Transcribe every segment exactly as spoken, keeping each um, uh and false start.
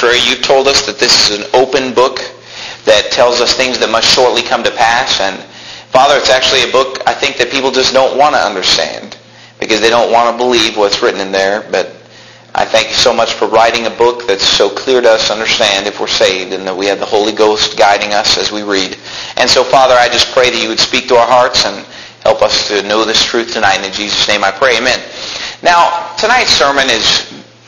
contrary, you've told us that this is an open book that tells us things that must shortly come to pass. And Father, it's actually a book I think that people just don't want to understand because they don't want to believe what's written in there. But I thank you so much for writing a book that's so clear to us to understand if we're saved, and that we have the Holy Ghost guiding us as we read. And so, Father, I just pray that you would speak to our hearts and help us to know this truth tonight. In Jesus' name I pray, amen. Now, tonight's sermon is,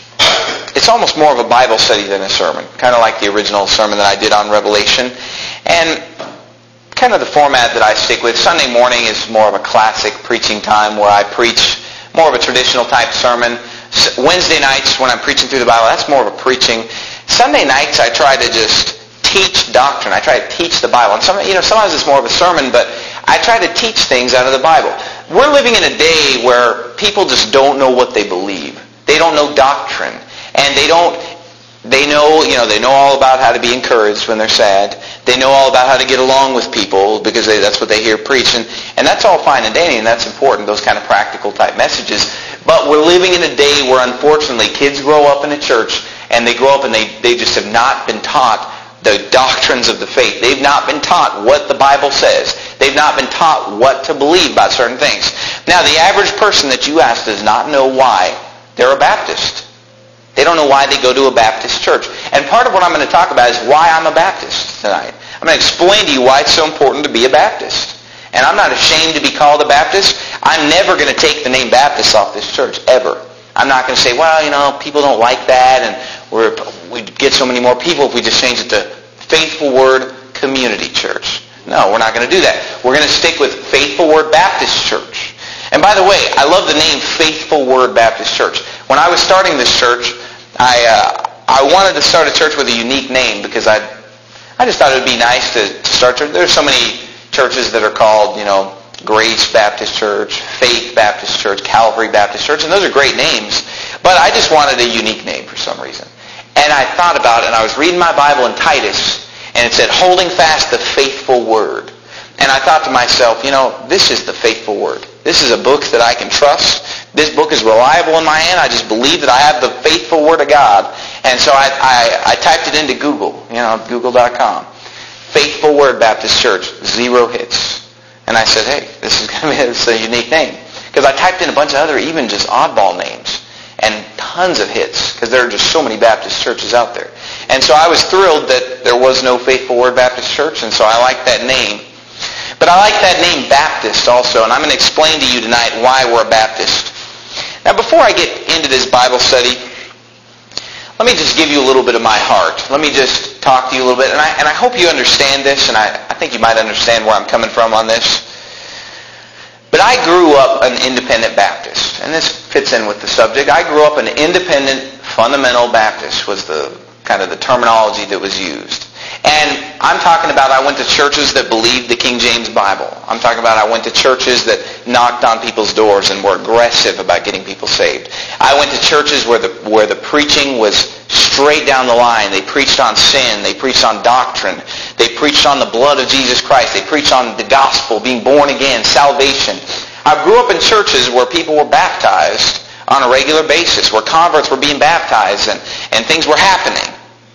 it's almost more of a Bible study than a sermon, kind of like the original sermon that I did on Revelation. And kind of the format that I stick with. Sunday morning is more of a classic preaching time where I preach more of a traditional type sermon. Wednesday nights when I'm preaching through the Bible, that's more of a preaching. Sunday nights I try to just teach doctrine. I try to teach the Bible. And some, you know, sometimes it's more of a sermon, but I try to teach things out of the Bible. We're living in a day where people just don't know what they believe. They don't know doctrine. And they don't, they know, you know, they know all about how to be encouraged when they're sad. They know all about how to get along with people because they, that's what they hear preached. And, and that's all fine and dandy, and that's important, those kind of practical type messages. But we're living in a day where, unfortunately, kids grow up in a church, and they grow up and they, they just have not been taught the doctrines of the faith. They've not been taught what the Bible says. They've not been taught what to believe about certain things. Now, the average person that you ask does not know why they're a Baptist. They don't know why they go to a Baptist church. And part of what I'm going to talk about is why I'm a Baptist tonight. I'm going to explain to you why it's so important to be a Baptist. And I'm not ashamed to be called a Baptist. I'm never going to take the name Baptist off this church, ever. I'm not going to say, well, you know, people don't like that, and we're, we'd get so many more people if we just change it to Faithful Word Community Church. No, we're not going to do that. We're going to stick with Faithful Word Baptist Church. And by the way, I love the name Faithful Word Baptist Church. When I was starting this church, I uh, I wanted to start a church with a unique name because I I just thought it would be nice to start church. There's so many churches that are called, you know, Grace Baptist Church, Faith Baptist Church, Calvary Baptist Church, and those are great names. But I just wanted a unique name for some reason. And I thought about it, and I was reading my Bible in Titus, and it said, holding fast the faithful word. And I thought to myself, you know, this is the faithful word. This is a book that I can trust. This book is reliable in my hand. I just believe that I have the faithful word of God. And so I, I, I typed it into Google, you know, google dot com. Faithful Word Baptist Church, zero hits. And I said, hey, this is going to be this is a unique name. Because I typed in a bunch of other, even just oddball names. And tons of hits, because there are just so many Baptist churches out there. And so I was thrilled that there was no Faithful Word Baptist Church, and so I like that name. But I like that name Baptist also, and I'm going to explain to you tonight why we're a Baptist. Now, before I get into this Bible study, let me just give you a little bit of my heart. Let me just talk to you a little bit, and I, and I hope you understand this, and I, I think you might understand where I'm coming from on this. But I grew up an independent Baptist, and this fits in with the subject. I grew up an independent fundamental Baptist was the kind of the terminology that was used. And I'm talking about I went to churches that believed the King James Bible. I'm talking about I went to churches that knocked on people's doors and were aggressive about getting people saved. I went to churches where the where the preaching was straight down the line. They preached on sin. They preached on doctrine. They preached on the blood of Jesus Christ. They preached on the gospel, being born again, salvation. I grew up in churches where people were baptized on a regular basis, where converts were being baptized and, and things were happening.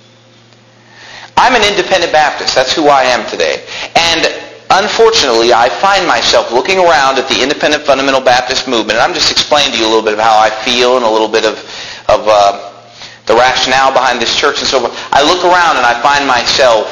I'm an independent Baptist. That's who I am today. And unfortunately, I find myself looking around at the independent fundamental Baptist movement, and I'm just explaining to you a little bit of how I feel and a little bit of, of uh, the rationale behind this church and so forth. I look around and I find myself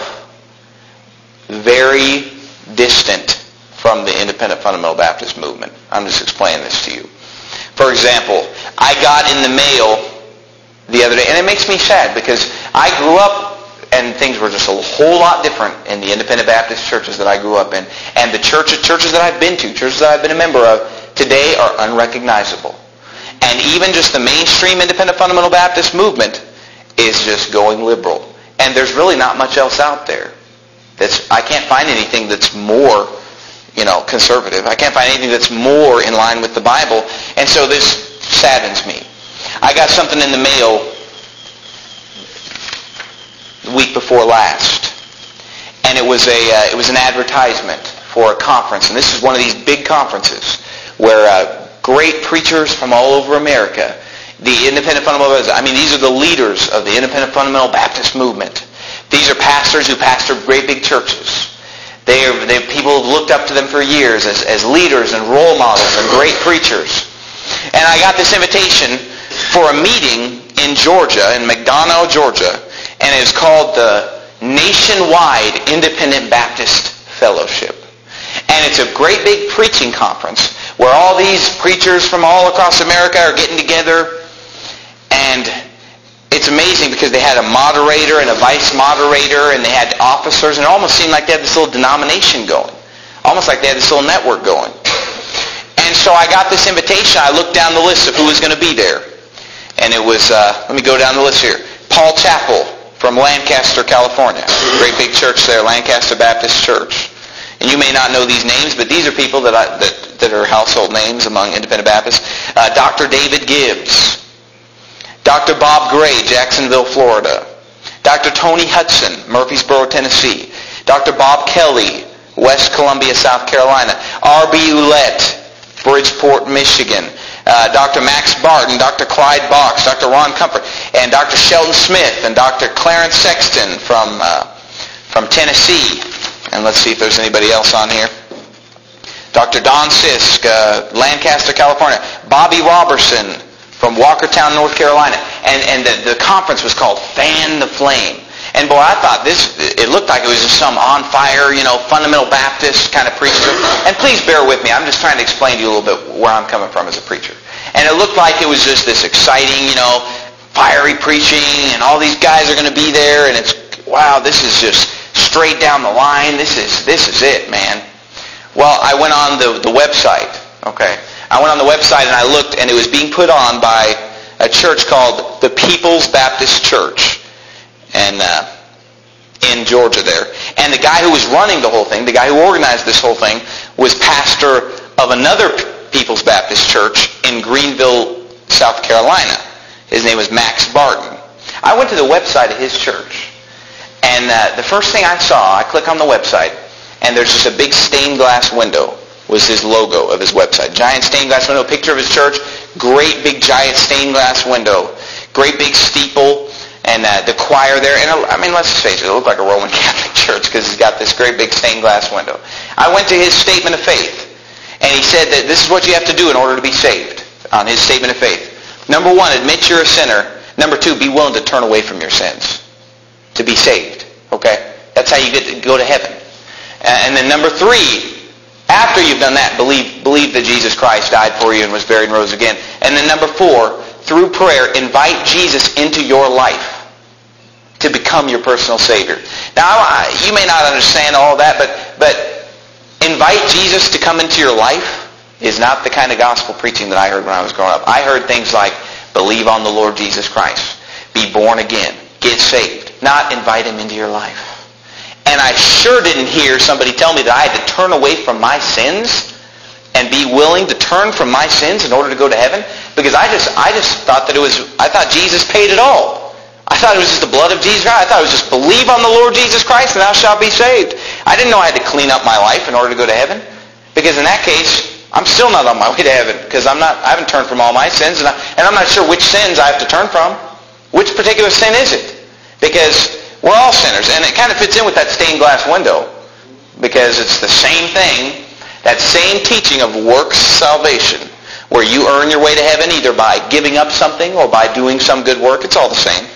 very distant from the independent fundamental Baptist movement. I'm just explaining this to you. For example, I got in the mail the other day, and it makes me sad because I grew up and things were just a whole lot different in the independent Baptist churches that I grew up in. And the church, churches that I've been to, churches that I've been a member of, today are unrecognizable. And even just the mainstream independent fundamental Baptist movement is just going liberal. And there's really not much else out there. That's I can't find anything that's more, you know, conservative. I can't find anything that's more in line with the Bible. And so this saddens me. I got something in the mail the week before last, and it was a uh, it was an advertisement for a conference, and this is one of these big conferences where uh, great preachers from all over America the Independent Fundamental Baptist, I mean, these are the leaders of the Independent Fundamental Baptist movement. These are pastors who pastor great big churches. They are, they, people have looked up to them for years as, as leaders and role models and great preachers. And I got this invitation for a meeting in Georgia, in McDonough, Georgia, and it's called the Nationwide Independent Baptist Fellowship. And it's a great big preaching conference where all these preachers from all across America are getting together. And it's amazing because they had a moderator and a vice moderator, and they had officers, and it almost seemed like they had this little denomination going. Almost like they had this little network going. And so I got this invitation. I looked down the list of who was going to be there. And it was, uh, let me go down the list here. Paul Chappell from Lancaster, California. Great big church there, Lancaster Baptist Church. And you may not know these names, but these are people that, I, that, that are household names among independent Baptists. Uh, Doctor David Gibbs. Doctor Bob Gray, Jacksonville, Florida. Doctor Tony Hudson, Murfreesboro, Tennessee. Doctor Bob Kelly, West Columbia, South Carolina. R B Ouellette, Bridgeport, Michigan. Uh, Doctor Max Barton, Doctor Clyde Box, Doctor Ron Comfort, and Doctor Sheldon Smith, and Doctor Clarence Sexton from uh, from Tennessee. And let's see if there's anybody else on here. Doctor Don Sisk, uh, Lancaster, California. Bobby Robertson from Walkertown, North Carolina. And, and the, the conference was called Fan the Flame. And boy, I thought this, it looked like it was just some on fire, you know, fundamental Baptist kind of preacher. And please bear with me. I'm just trying to explain to you a little bit where I'm coming from as a preacher. And it looked like it was just this exciting, you know, fiery preaching, and all these guys are going to be there, and it's, wow, this is just straight down the line. This is, this is it, man. Well, I went on the, the website, okay. I went on the website and I looked, and it was being put on by a church called the People's Baptist Church. And uh, in Georgia there. And the guy who was running the whole thing, the guy who organized this whole thing, was pastor of another People's Baptist Church in Greenville, South Carolina. His name was Max Barton. I went to the website of his church, and uh, the first thing I saw, I click on the website, and there's just a big stained glass window was his logo of his website. Giant stained glass window, picture of his church, great big giant stained glass window, great big steeple, and uh, the choir there. And I mean, let's face it, it looked like a Roman Catholic church because he's got this great big stained glass window. I went to his statement of faith, and he said that this is what you have to do in order to be saved on his statement of faith. Number one, admit you're a sinner. Number two, be willing to turn away from your sins to be saved. Okay? That's how you get to go to heaven. And then number three, after you've done that, believe, believe that Jesus Christ died for you and was buried and rose again. And then number four, through prayer, invite Jesus into your life to become your personal Savior. Now, I, you may not understand all that, but, but invite Jesus to come into your life is not the kind of gospel preaching that I heard when I was growing up. I heard things like, believe on the Lord Jesus Christ, be born again, get saved, not invite him into your life. And I sure didn't hear somebody tell me that I had to turn away from my sins and be willing to turn from my sins in order to go to heaven, because I just I just thought that it was, I thought Jesus paid it all. I thought it was just the blood of Jesus Christ. I thought it was just believe on the Lord Jesus Christ and thou shalt be saved. I didn't know I had to clean up my life in order to go to heaven, because in that case, I'm still not on my way to heaven, because I'm not, I haven't turned from all my sins, and, I, and I'm not sure which sins I have to turn from. Which particular sin is it? Because we're all sinners, and it kind of fits in with that stained glass window, because it's the same thing, that same teaching of works salvation, where you earn your way to heaven either by giving up something or by doing some good work. It's all the same.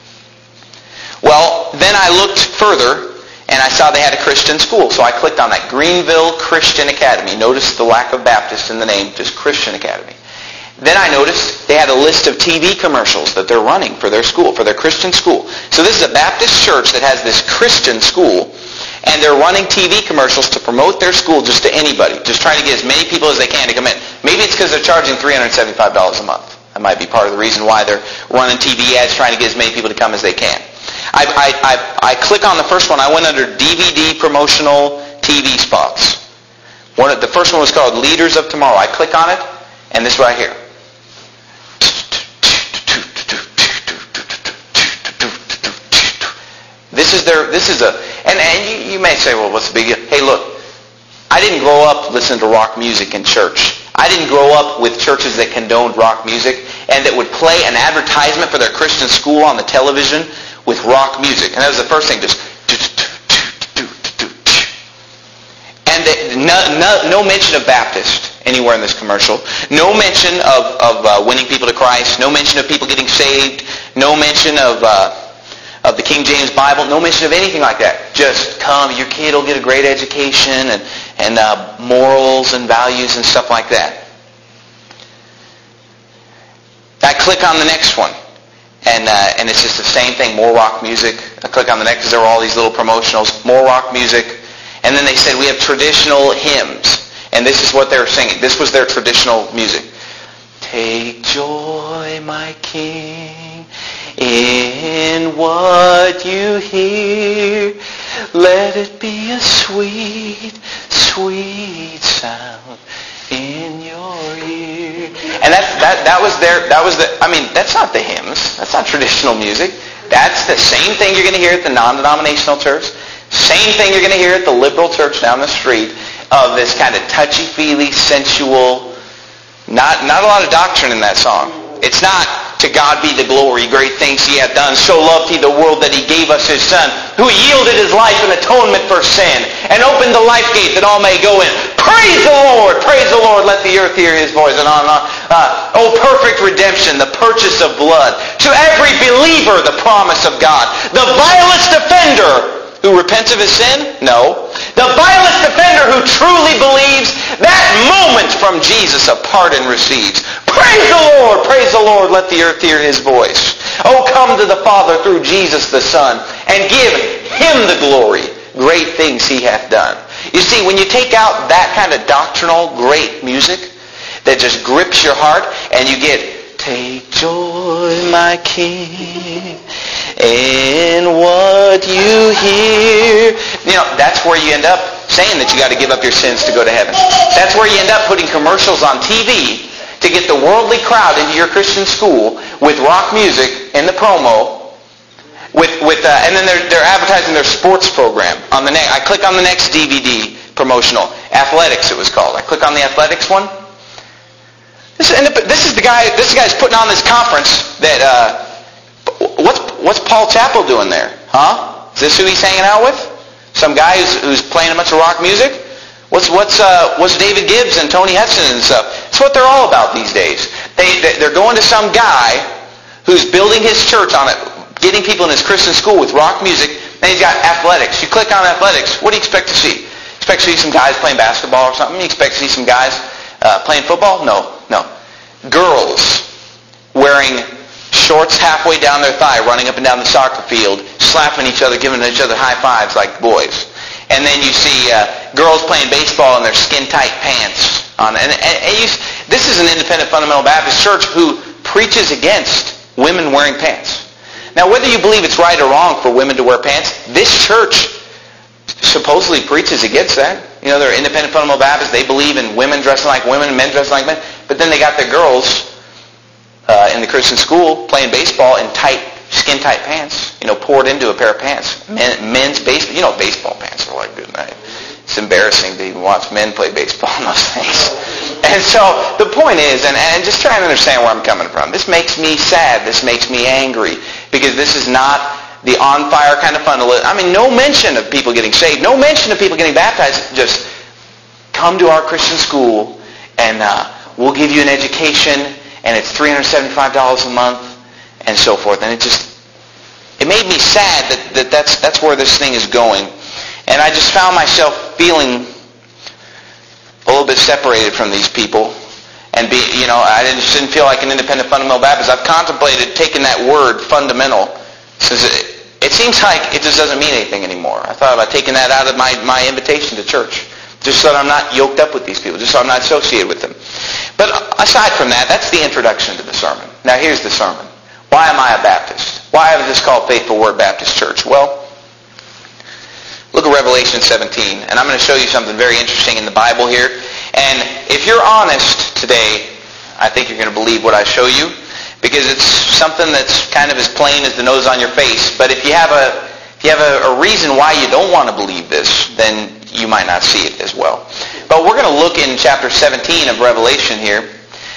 Well, then I looked further, and I saw they had a Christian school. So I clicked on that, Greenville Christian Academy. Notice the lack of Baptist in the name, just Christian Academy. Then I noticed they had a list of T V commercials that they're running for their school, for their Christian school. So this is a Baptist church that has this Christian school, and they're running T V commercials to promote their school just to anybody, just trying to get as many people as they can to come in. Maybe it's because they're charging three hundred seventy-five dollars a month. That might be part of the reason why they're running T V ads, trying to get as many people to come as they can. I, I, I, I click on the first one. I went under D V D promotional T V spots. One of, the first one was called Leaders of Tomorrow. I click on it, and this right here. This is their, this is a, and, and you, you may say, well, what's the big deal? Hey, look, I didn't grow up listening to rock music in church. I didn't grow up with churches that condoned rock music, and that would play an advertisement for their Christian school on the television with rock music. And that was the first thing, just... And they, no, no, no mention of Baptist anywhere in this commercial. No mention of, of uh, winning people to Christ. No mention of people getting saved. No mention of uh, of the King James Bible. No mention of anything like that. Just come, your kid will get a great education and, and uh, morals and values and stuff like that. I click on the next one. And uh, and it's just the same thing, more rock music. I click on the next because there were all these little promotionals. More rock music. And then they said, we have traditional hymns. And this is what they were singing. This was their traditional music. Take joy, my King, in what you hear. Let it be a sweet, sweet sound in your ear. And that, that, that was their, that was the, I mean, that's not the hymns. That's not traditional music. That's the same thing you're going to hear at the non-denominational church. Same thing you're going to hear at the liberal church down the street, of this kind of touchy-feely, sensual, not, not a lot of doctrine in that song. It's not, to God be the glory, great things he hath done, so loved he the world that he gave us his Son, who yielded his life in atonement for sin, and opened the life gate that all may go in. Praise the Lord! Praise the Lord! Let the earth hear his voice. And on and on. Uh, oh, perfect redemption, the purchase of blood. To every believer, the promise of God. The vilest offender who repents of his sin? No. The vilest offender who truly believes, that moment from Jesus a pardon receives. Praise the Lord! Praise the Lord! Let the earth hear his voice. Oh, come to the Father through Jesus the Son, and give him the glory. Great things he hath done. You see, when you take out that kind of doctrinal, great music that just grips your heart, and you get, take joy, my King, in what you hear. You know, that's where you end up saying that you got to give up your sins to go to heaven. That's where you end up putting commercials on T V to get the worldly crowd into your Christian school with rock music in the promo, with with uh, and then they're they're advertising their sports program on the next. I click on the next D V D promotional, athletics it was called. I click on the athletics one. This is, this is the guy. This guy's putting on this conference that. Uh, what's what's Paul Chappell doing there? Huh? Is this who he's hanging out with? Some guy who's who's playing a bunch of rock music? What's what's uh, what's David Gibbs and Tony Hudson and stuff? It's what they're all about these days. They they're going to some guy who's building his church on it, getting people in his Christian school with rock music, and he's got athletics. You click on athletics. What do you expect to see? You expect to see some guys playing basketball or something? You expect to see some guys uh, playing football? No, no. Girls wearing shorts halfway down their thigh, running up and down the soccer field, slapping each other, giving each other high fives like boys. And then you see uh, girls playing baseball in their skin-tight pants. On, and, and, and you, this is an independent fundamental Baptist church who preaches against women wearing pants. Now, whether you believe it's right or wrong for women to wear pants, this church supposedly preaches against that. You know, they're independent fundamental Baptists. They believe in women dressing like women and men dressing like men. But then they got their girls uh, in the Christian school playing baseball in tight, skin-tight pants, you know, poured into a pair of pants. Men, men's baseball, you know, baseball pants are like good night. It's embarrassing to even watch men play baseball in those things. And so the point is, and, and just trying to understand where I'm coming from, this makes me sad, this makes me angry, because this is not the on-fire kind of fundamentalism. I mean, no mention of people getting saved, no mention of people getting baptized. Just come to our Christian school, and uh, we'll give you an education, and it's three hundred seventy-five dollars a month, and so forth. And it just, it made me sad that, that that's, that's where this thing is going. And I just found myself feeling a little bit separated from these people. And be, you know, I didn't, just didn't feel like an independent fundamental Baptist. I've contemplated taking that word, fundamental, since it, it seems like it just doesn't mean anything anymore. I thought about taking that out of my, my invitation to church, just so that I'm not yoked up with these people, just so I'm not associated with them. But aside from that, that's the introduction to the sermon. Now here's the sermon. Why am I a Baptist? Why is this called Faithful Word Baptist Church? Well, look at Revelation seventeen, and I'm going to show you something very interesting in the Bible here. And if you're honest today, I think you're going to believe what I show you, because it's something that's kind of as plain as the nose on your face. But if you have a if you have a, a reason why you don't want to believe this, then you might not see it as well. But we're going to look in chapter seventeen of Revelation here,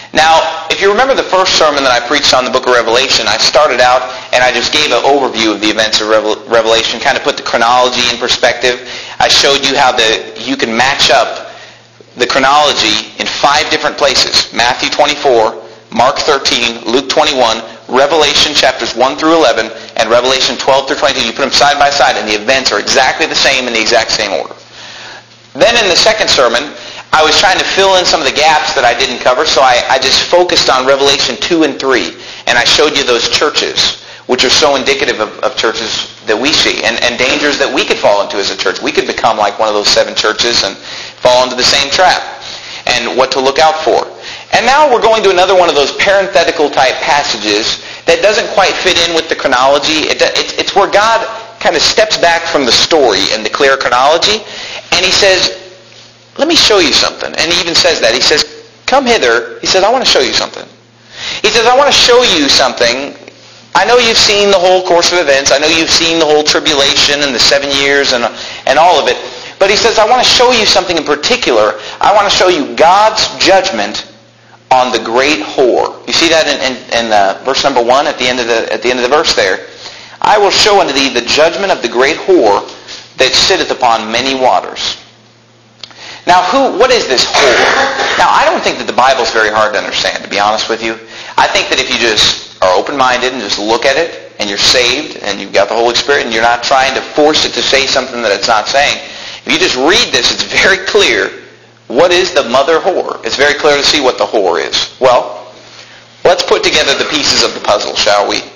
Now, if you remember the first sermon that I preached on the book of Revelation, I started out and I just gave an overview of the events of Revelation, kind of put the chronology in perspective. I showed you how the you can match up the chronology in five different places. Matthew twenty-four, Mark thirteen, Luke twenty-one, Revelation chapters one through eleven, and Revelation twelve through twenty-two. You put them side by side and the events are exactly the same in the exact same order. Then in the second sermon, I was trying to fill in some of the gaps that I didn't cover, so I, I just focused on Revelation two and three, and I showed you those churches, which are so indicative of, of churches that we see, and, and dangers that we could fall into as a church. We could become like one of those seven churches and fall into the same trap, and what to look out for. And now we're going to another one of those parenthetical type passages that doesn't quite fit in with the chronology. It, it's, it's where God kind of steps back from the story and the clear chronology, and he says, let me show you something. And he even says that. He says, come hither. He says, I want to show you something. He says, I want to show you something. I know you've seen the whole course of events. I know you've seen the whole tribulation and the seven years and, and all of it. But he says, I want to show you something in particular. I want to show you God's judgment on the great whore. You see that in, in, in uh, verse number one at the end of the at the end of the verse there. I will show unto thee the judgment of the great whore that sitteth upon many waters. Now, who? What is this whore? Now, I don't think that the Bible's very hard to understand, to be honest with you. I think that if you just are open-minded and just look at it, and you're saved, and you've got the Holy Spirit, and you're not trying to force it to say something that it's not saying, if you just read this, it's very clear. What is the mother whore? It's very clear to see what the whore is. Well, let's put together the pieces of the puzzle, shall we?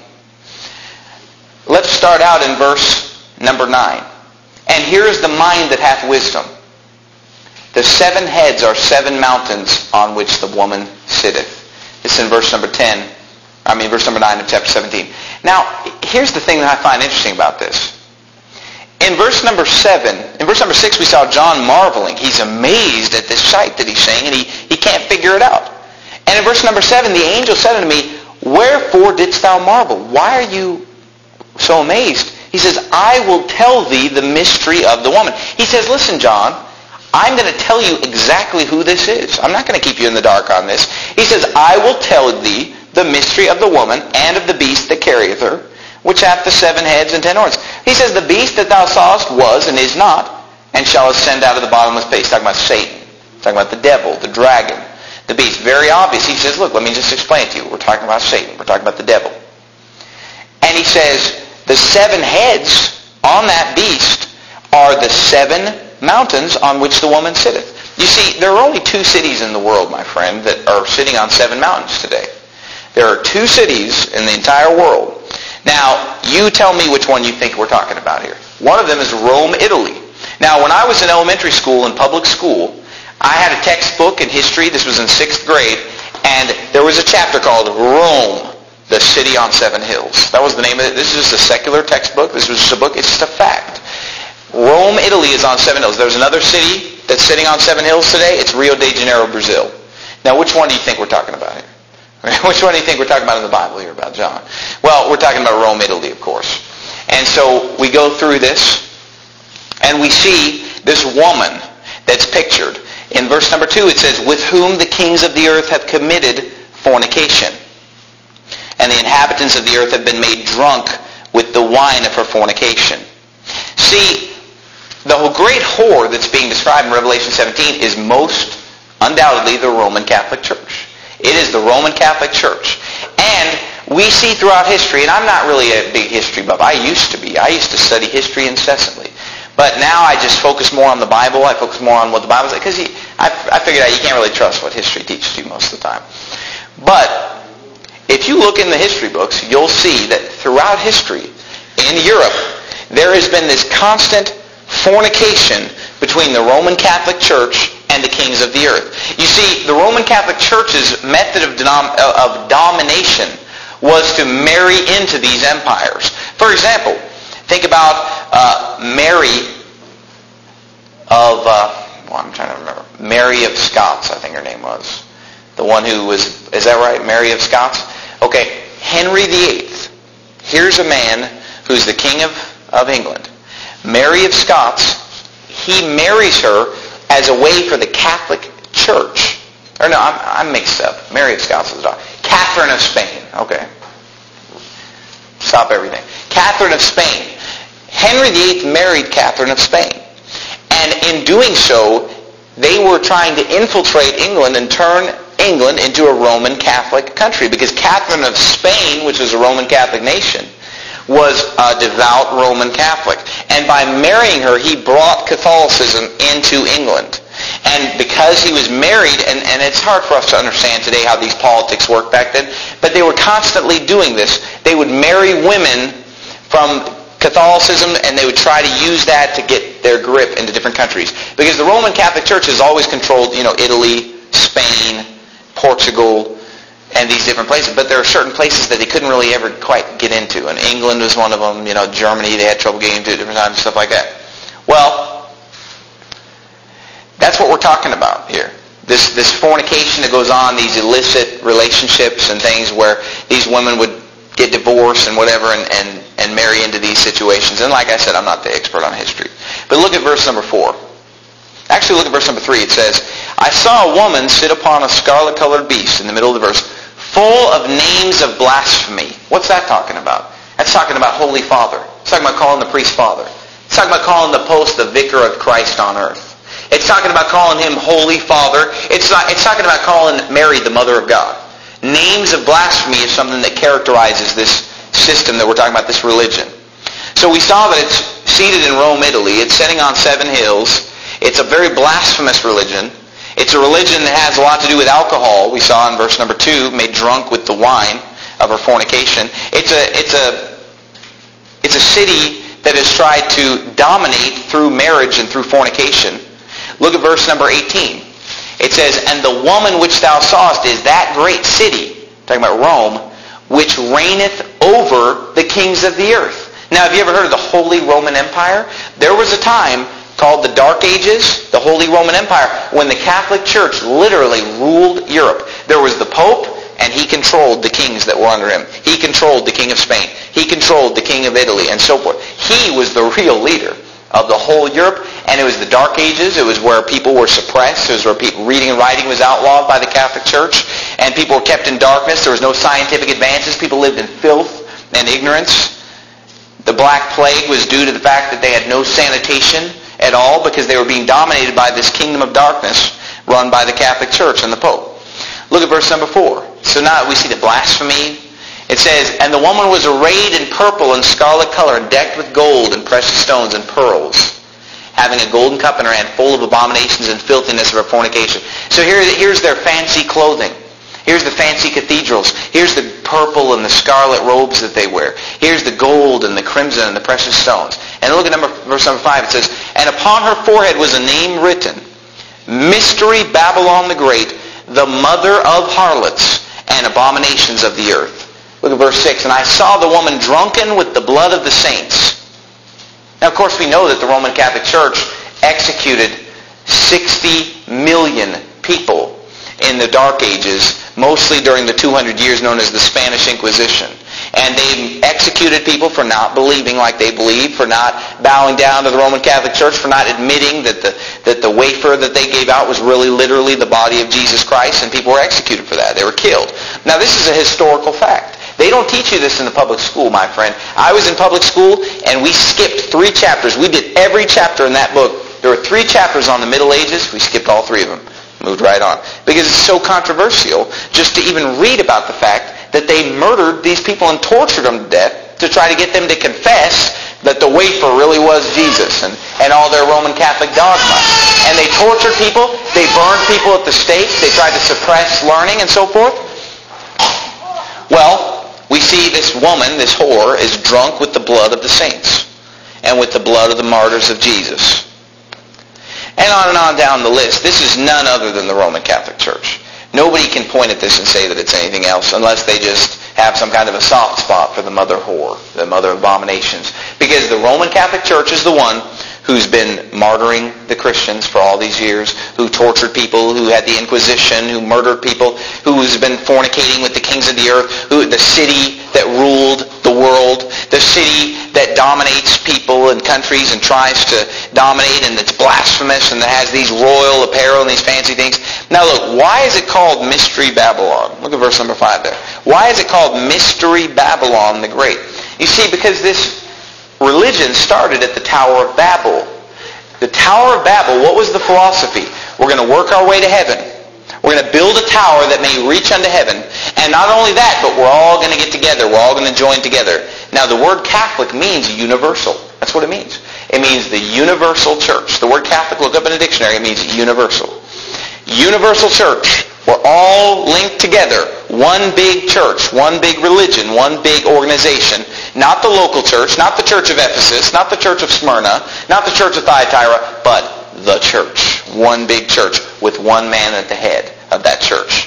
Let's start out in verse number nine. And here is the mind that hath wisdom. The seven heads are seven mountains on which the woman sitteth. It's in verse number ten. I mean, verse number nine of chapter seventeen. Now, here's the thing that I find interesting about this. In verse number seven, in verse number six, we saw John marveling. He's amazed at this sight that he's seeing, and he, he can't figure it out. And in verse number seven, the angel said unto me, wherefore didst thou marvel? Why are you so amazed? He says, I will tell thee the mystery of the woman. He says, listen, John, I'm going to tell you exactly who this is. I'm not going to keep you in the dark on this. He says, I will tell thee the mystery of the woman and of the beast that carrieth her, which hath the seven heads and ten horns. He says, the beast that thou sawest was and is not, and shall ascend out of the bottomless pit. He's talking about Satan. He's talking about the devil, the dragon, the beast. Very obvious. He says, look, let me just explain it to you. We're talking about Satan. We're talking about the devil. And he says, the seven heads on that beast are the seven mountains on which the woman sitteth. You see, there are only two cities in the world, my friend, that are sitting on seven mountains today. There are two cities in the entire world. Now, you tell me which one you think we're talking about here. One of them is Rome, Italy. Now, when I was in elementary school, in public school, I had a textbook in history. This was in sixth grade. And there was a chapter called Rome, the city on seven hills. That was the name of it. This is just a secular textbook. This was just a book. It's just a fact. Rome, Italy is on seven hills. There's another city that's sitting on seven hills today. It's Rio de Janeiro, Brazil. Now, which one do you think we're talking about here? Which one do you think we're talking about in the Bible here about John? Well, we're talking about Rome, Italy, of course. And so we go through this, and we see this woman that's pictured. In verse number two, it says, with whom the kings of the earth have committed fornication, and the inhabitants of the earth have been made drunk with the wine of her fornication. See, the whole great whore that's being described in Revelation seventeen is most undoubtedly the Roman Catholic Church. It is the Roman Catholic Church. And we see throughout history, and I'm not really a big history buff. I used to be. I used to study history incessantly. But now I just focus more on the Bible. I focus more on what the Bible says. Because I, I figured out you can't really trust what history teaches you most of the time. But if you look in the history books, you'll see that throughout history in Europe, there has been this constant fornication between the Roman Catholic Church and the kings of the earth. You see, the Roman Catholic Church's method of, denom- of domination was to marry into these empires. For example, think about uh, Mary of, uh, well, I'm trying to remember, Mary of Scots, I think her name was. The one who was, is that right, Mary of Scots? Okay, Henry the Eighth. Here's a man who's the king of, of England. Mary of Scots, he marries her as a way for the Catholic Church, Or no, I'm, I'm mixed up. Mary of Scots was a daughter. Catherine of Spain. Okay. Stop everything. Catherine of Spain. Henry the Eighth married Catherine of Spain. And in doing so, they were trying to infiltrate England and turn England into a Roman Catholic country. Because Catherine of Spain, which was a Roman Catholic nation, was a devout Roman Catholic. And by marrying her, he brought Catholicism into England. And because he was married, and, and it's hard for us to understand today how these politics worked back then, but they were constantly doing this. They would marry women from Catholicism, and they would try to use that to get their grip into different countries. Because the Roman Catholic Church has always controlled, you know, Italy, Spain, Portugal, and these different places. But there are certain places that they couldn't really ever quite get into. And England was one of them. You know, Germany, they had trouble getting into at different times, stuff like that. Well, that's what we're talking about here. This this fornication that goes on, these illicit relationships and things where these women would get divorced and whatever and, and, and marry into these situations. And like I said, I'm not the expert on history. But look at verse number four. Actually, look at verse number three. It says, I saw a woman sit upon a scarlet-colored beast in the middle of the verse, full of names of blasphemy. What's that talking about? That's talking about Holy Father. It's talking about calling the priest Father. It's talking about calling the post the vicar of Christ on earth. It's talking about calling him Holy Father. It's not, it's talking about calling Mary the Mother of God. Names of blasphemy is something that characterizes this system that we're talking about, this religion. So we saw that it's seated in Rome, Italy. It's sitting on seven hills. It's a very blasphemous religion. It's a religion that has a lot to do with alcohol. We saw in verse number two, made drunk with the wine of her fornication. It's a, it's a, it's a city that has tried to dominate through marriage and through fornication. Look at verse number eighteen. It says, and the woman which thou sawest is that great city, talking about Rome, which reigneth over the kings of the earth. Now, have you ever heard of the Holy Roman Empire? There was a time called the Dark Ages, the Holy Roman Empire, when the Catholic Church literally ruled Europe. There was the Pope, and he controlled the kings that were under him. He controlled the King of Spain. He controlled the King of Italy, and so forth. He was the real leader of the whole Europe, and it was the Dark Ages. It was where people were suppressed. It was where people, reading and writing was outlawed by the Catholic Church, and people were kept in darkness. There was no scientific advances. People lived in filth and ignorance. The Black Plague was due to the fact that they had no sanitation at all because they were being dominated by this kingdom of darkness run by the Catholic Church and the Pope. Look at verse number four. So now we see the blasphemy. It says, and the woman was arrayed in purple and scarlet color, and decked with gold and precious stones and pearls, having a golden cup in her hand full of abominations and filthiness of her fornication. So here, here's their fancy clothing. Here's the fancy cathedrals. Here's the purple and the scarlet robes that they wear. Here's the gold and the crimson and the precious stones. And look at number, verse number five. It says, and upon her forehead was a name written, Mystery Babylon the Great, the mother of harlots and abominations of the earth. Look at verse six. And I saw the woman drunken with the blood of the saints. Now, of course, we know that the Roman Catholic Church executed sixty million people in the Dark Ages, mostly during the two hundred years known as the Spanish Inquisition. And they executed people for not believing like they believed, for not bowing down to the Roman Catholic Church, for not admitting that the, that the wafer that they gave out was really literally the body of Jesus Christ, and people were executed for that. They were killed. Now, this is a historical fact. They don't teach you this in the public school, my friend. I was in public school, and we skipped three chapters. We did every chapter in that book. There were three chapters on the Middle Ages. We skipped all three of them. Moved right on. Because it's so controversial just to even read about the fact that they murdered these people and tortured them to death to try to get them to confess that the wafer really was Jesus and, and all their Roman Catholic dogma. And they tortured people. They burned people at the stake. They tried to suppress learning and so forth. Well, we see this woman, this whore, is drunk with the blood of the saints and with the blood of the martyrs of Jesus. And on and on down the list. This is none other than the Roman Catholic Church. Nobody can point at this and say that it's anything else unless they just have some kind of a soft spot for the mother whore, the mother of abominations. Because the Roman Catholic Church is the one who's been martyring the Christians for all these years, who tortured people, who had the Inquisition, who murdered people, who's been fornicating with the kings of the earth, who the city that ruled the world, the city that dominates people and countries and tries to dominate, and it's blasphemous, and that has these royal apparel and these fancy things. Now look, why is it called Mystery Babylon? Look at verse number five there. Why is it called Mystery Babylon the Great? You see, because this religion started at the Tower of Babel. The Tower of Babel, what was the philosophy? We're going to work our way to heaven. We're going to build a tower that may reach unto heaven. And not only that, but we're all going to get together. We're all going to join together. Now, the word Catholic means universal. That's what it means. It means the universal church. The word Catholic, look up in a dictionary, it means universal. Universal church. We're all linked together. One big church, one big religion, one big organization. Not the local church, not the church of Ephesus, not the church of Smyrna, not the church of Thyatira, but the church. One big church with one man at the head of that church.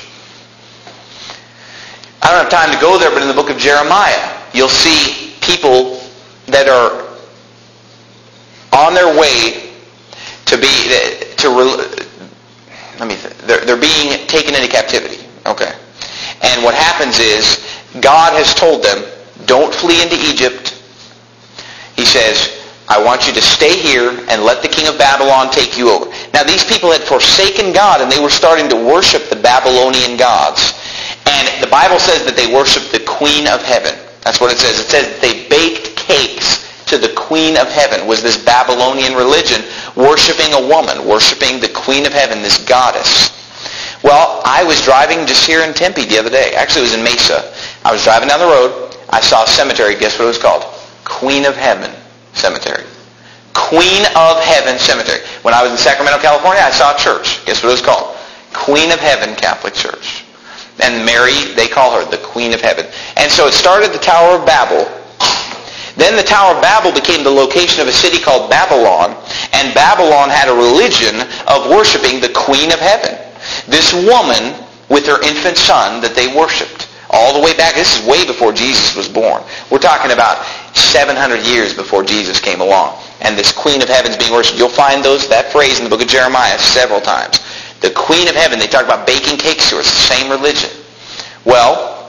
I don't have time to go there, but in the book of Jeremiah, you'll see people that are on their way to be, to, let me think, they're, they're being taken into captivity. Okay. And what happens is, God has told them, don't flee into Egypt. He says, I want you to stay here and let the king of Babylon take you over. Now these people had forsaken God and they were starting to worship the Babylonian gods. And the Bible says that they worshiped the Queen of Heaven. That's what it says. It says that they baked cakes to the Queen of Heaven. Was this Babylonian religion worshiping a woman, worshiping the Queen of Heaven, this goddess. Well, I was driving just here in Tempe the other day. Actually, it was in Mesa. I was driving down the road. I saw a cemetery. Guess what it was called? Queen of Heaven Cemetery. Queen of Heaven Cemetery. When I was in Sacramento, California, I saw a church. Guess what it was called? Queen of Heaven Catholic Church. And Mary, they call her the Queen of Heaven. And so it started the Tower of Babel. Then the Tower of Babel became the location of a city called Babylon. And Babylon had a religion of worshiping the Queen of Heaven. This woman with her infant son that they worshipped. All the way back, this is way before Jesus was born. We're talking about seven hundred years before Jesus came along. And this Queen of Heaven is being worshipped. You'll find those that phrase in the book of Jeremiah several times. The Queen of Heaven, they talk about baking cakes to her. It's the same religion. Well,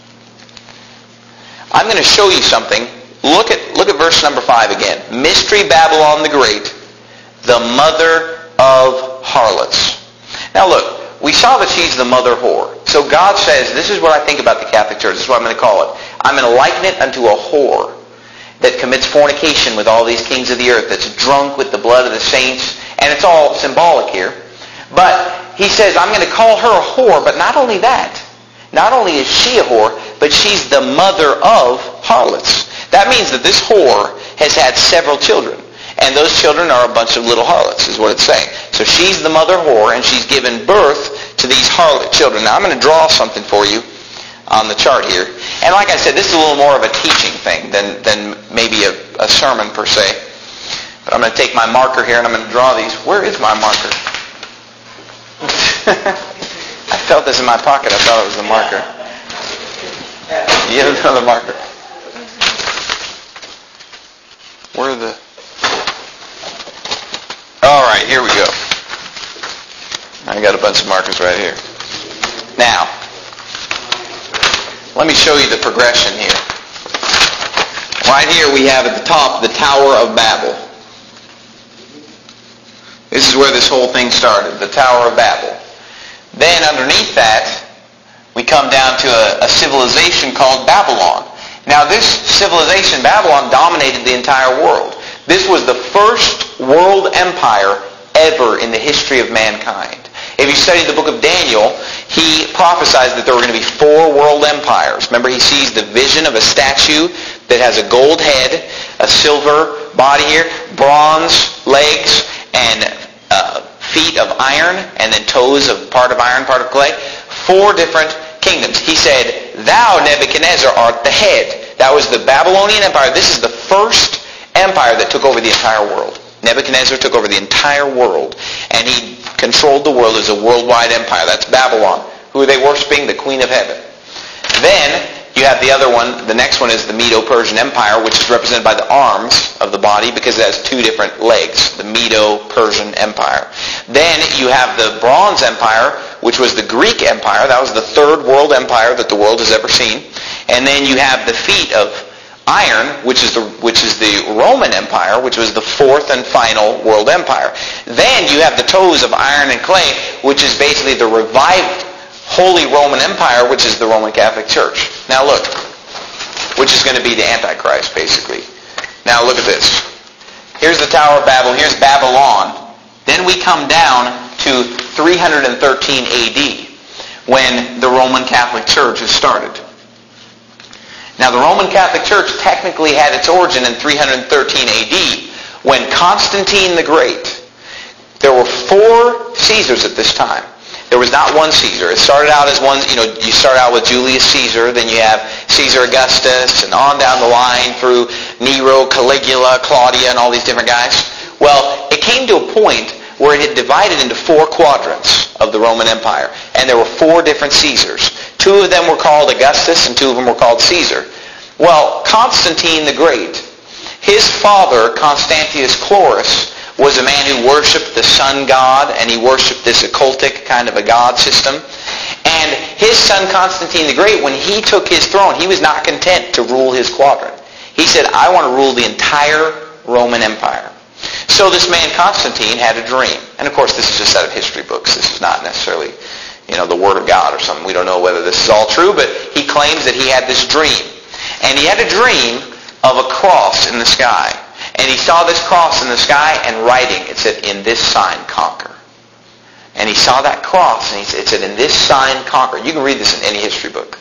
I'm going to show you something. Look at, look at verse number five again. Mystery Babylon the Great, the mother of harlots. Now look, we saw that she's the mother whore. So God says, this is what I think about the Catholic Church. This is what I'm going to call it. I'm going to liken it unto a whore that commits fornication with all these kings of the earth, that's drunk with the blood of the saints, and it's all symbolic here. But he says, I'm going to call her a whore, but not only that. Not only is she a whore, but she's the mother of harlots. That means that this whore has had several children. And those children are a bunch of little harlots, is what it's saying. So she's the mother whore, and she's given birth to these harlot children. Now I'm going to draw something for you on the chart here. And like I said, this is a little more of a teaching thing than, than maybe a, a sermon per se. But I'm going to take my marker here, and I'm going to draw these. Where is my marker? I felt this in my pocket. I thought it was the marker. You have another marker. Where are the... All right, here we go. I got a bunch of markers right here. Now, let me show you the progression here. Right here we have at the top the Tower of Babel. This is where this whole thing started, the Tower of Babel. Then underneath that, we come down to a, a civilization called Babylon. Now this civilization, Babylon, dominated the entire world. This was the first world empire ever in the history of mankind. If you study the book of Daniel, he prophesies that there were going to be four world empires. Remember, he sees the vision of a statue that has a gold head, a silver body here, bronze legs, and uh, feet of iron, and then toes of part of iron, part of clay. Four different kingdoms. He said, thou, Nebuchadnezzar, art the head. That was the Babylonian Empire. This is the first empire that took over the entire world. Nebuchadnezzar took over the entire world, and he controlled the world as a worldwide empire. That's Babylon. Who are they worshiping? The Queen of Heaven. Then you have the other one. The next one is the Medo-Persian Empire, which is represented by the arms of the body because it has two different legs. The Medo-Persian Empire. Then you have the Bronze Empire, which was the Greek Empire. That was the third world empire that the world has ever seen. And then you have the feet of iron, which is the which is the Roman Empire, which was the fourth and final world empire. Then you have the toes of iron and clay, which is basically the revived Holy Roman Empire, which is the Roman Catholic Church. Now look, which is going to be the Antichrist, basically. Now look at this. Here's the Tower of Babel. Here's Babylon. Then we come down to three hundred thirteen A D, when the Roman Catholic Church is started. Now, the Roman Catholic Church technically had its origin in three hundred thirteen A D, when Constantine the Great. There were four Caesars at this time. There was not one Caesar. It started out as one, you know, you start out with Julius Caesar, then you have Caesar Augustus, and on down the line through Nero, Caligula, Claudia, and all these different guys. Well, it came to a point where it had divided into four quadrants of the Roman Empire, and there were four different Caesars. Two of them were called Augustus, and two of them were called Caesar. Well, Constantine the Great, his father, Constantius Chlorus, was a man who worshipped the sun god, and he worshipped this occultic kind of a god system. And his son Constantine the Great, when he took his throne, he was not content to rule his quadrant. He said, I want to rule the entire Roman Empire. So this man Constantine had a dream. And of course, this is just out of history books. This is not necessarily, you know, the Word of God or something. We don't know whether this is all true, but he claims that he had this dream. And he had a dream of a cross in the sky. And he saw this cross in the sky, and writing, it said, in this sign conquer. And he saw that cross, and he said, it said, in this sign conquer. You can read this in any history book.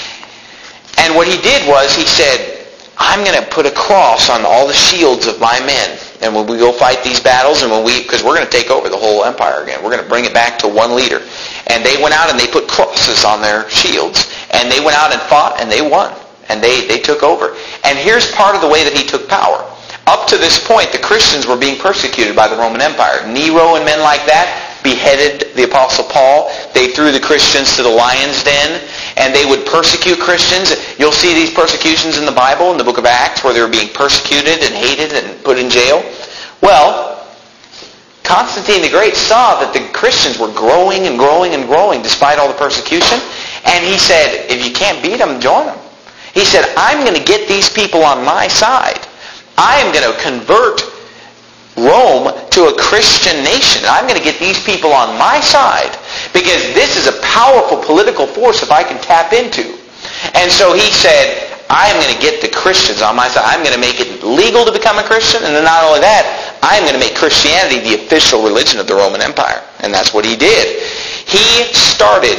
And what he did was, he said, I'm going to put a cross on all the shields of my men. And when we go fight these battles, and when we, because we're going to take over the whole empire again. We're going to bring it back to one leader. And they went out and they put crosses on their shields. And they went out and fought, and they won. And they, they took over. And here's part of the way that he took power. Up to this point, the Christians were being persecuted by the Roman Empire. Nero and men like that beheaded the Apostle Paul. They threw the Christians to the lion's den, and they would persecute Christians. You'll see these persecutions in the Bible, in the book of Acts, where they were being persecuted and hated and put in jail. Well, Constantine the Great saw that the Christians were growing and growing and growing despite all the persecution, and he said, if you can't beat them, join them. He said, I'm going to get these people on my side. I am going to convert Rome to a Christian nation. I'm going to get these people on my side because this is a powerful political force if I can tap into. And so he said, I am going to get the Christians on my side. I'm going to make it legal to become a Christian. And then not only that, I am going to make Christianity the official religion of the Roman Empire. And that's what he did. He started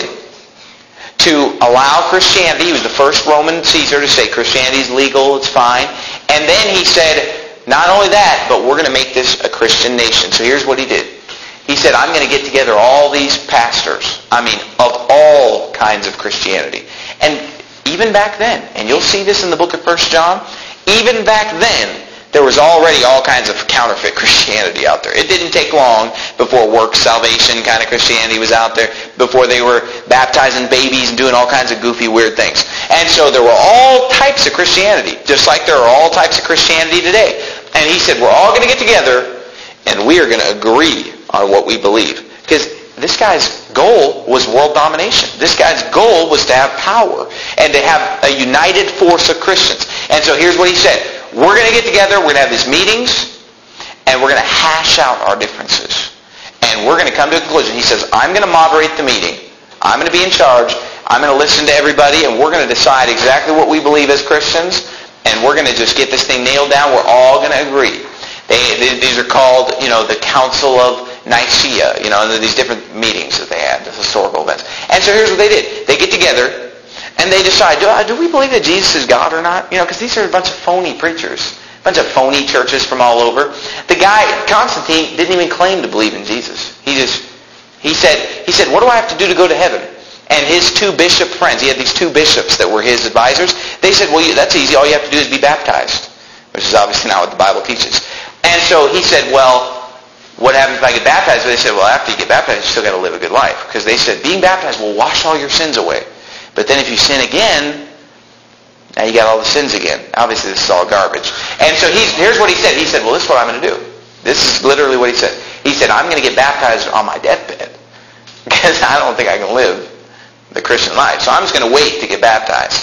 to allow Christianity. He was the first Roman Caesar to say Christianity is legal, it's fine. And then he said, not only that, but we're going to make this a Christian nation. So here's what he did. He said, I'm going to get together all these pastors, I mean, of all kinds of Christianity. And even back then, and you'll see this in the book of First John, even back then, there was already all kinds of counterfeit Christianity out there. It didn't take long before works salvation kind of Christianity was out there, before they were baptizing babies and doing all kinds of goofy, weird things. And so there were all types of Christianity, just like there are all types of Christianity today. And he said, we're all going to get together, and we are going to agree on what we believe. Because this guy's goal was world domination. This guy's goal was to have power and to have a united force of Christians. And so here's what he said. We're going to get together, we're going to have these meetings, and we're going to hash out our differences. And we're going to come to a conclusion. He says, I'm going to moderate the meeting. I'm going to be in charge. I'm going to listen to everybody, and we're going to decide exactly what we believe as Christians, and we're going to just get this thing nailed down. We're all going to agree. They, they, these are called, you know, the Council of Nicaea, you know, and these different meetings that they had, the historical events. And so here's what they did. They get together, and they decide, do, do we believe that Jesus is God or not? You know, because these are a bunch of phony preachers, a bunch of phony churches from all over. The guy, Constantine, didn't even claim to believe in Jesus. He just, he said, he said, what do I have to do to go to heaven? And his two bishop friends, he had these two bishops that were his advisors, they said, well, you, that's easy. All you have to do is be baptized, which is obviously not what the Bible teaches. And so he said, well, what happens if I get baptized? But they said, well, after you get baptized, you still got to live a good life. Because they said, being baptized will wash all your sins away. But then if you sin again, now you got all the sins again. Obviously, this is all garbage. And so he's, here's what he said. He said, well, this is what I'm going to do. This is literally what he said. He said, I'm going to get baptized on my deathbed. Because I don't think I can live the Christian life. So I'm just going to wait to get baptized.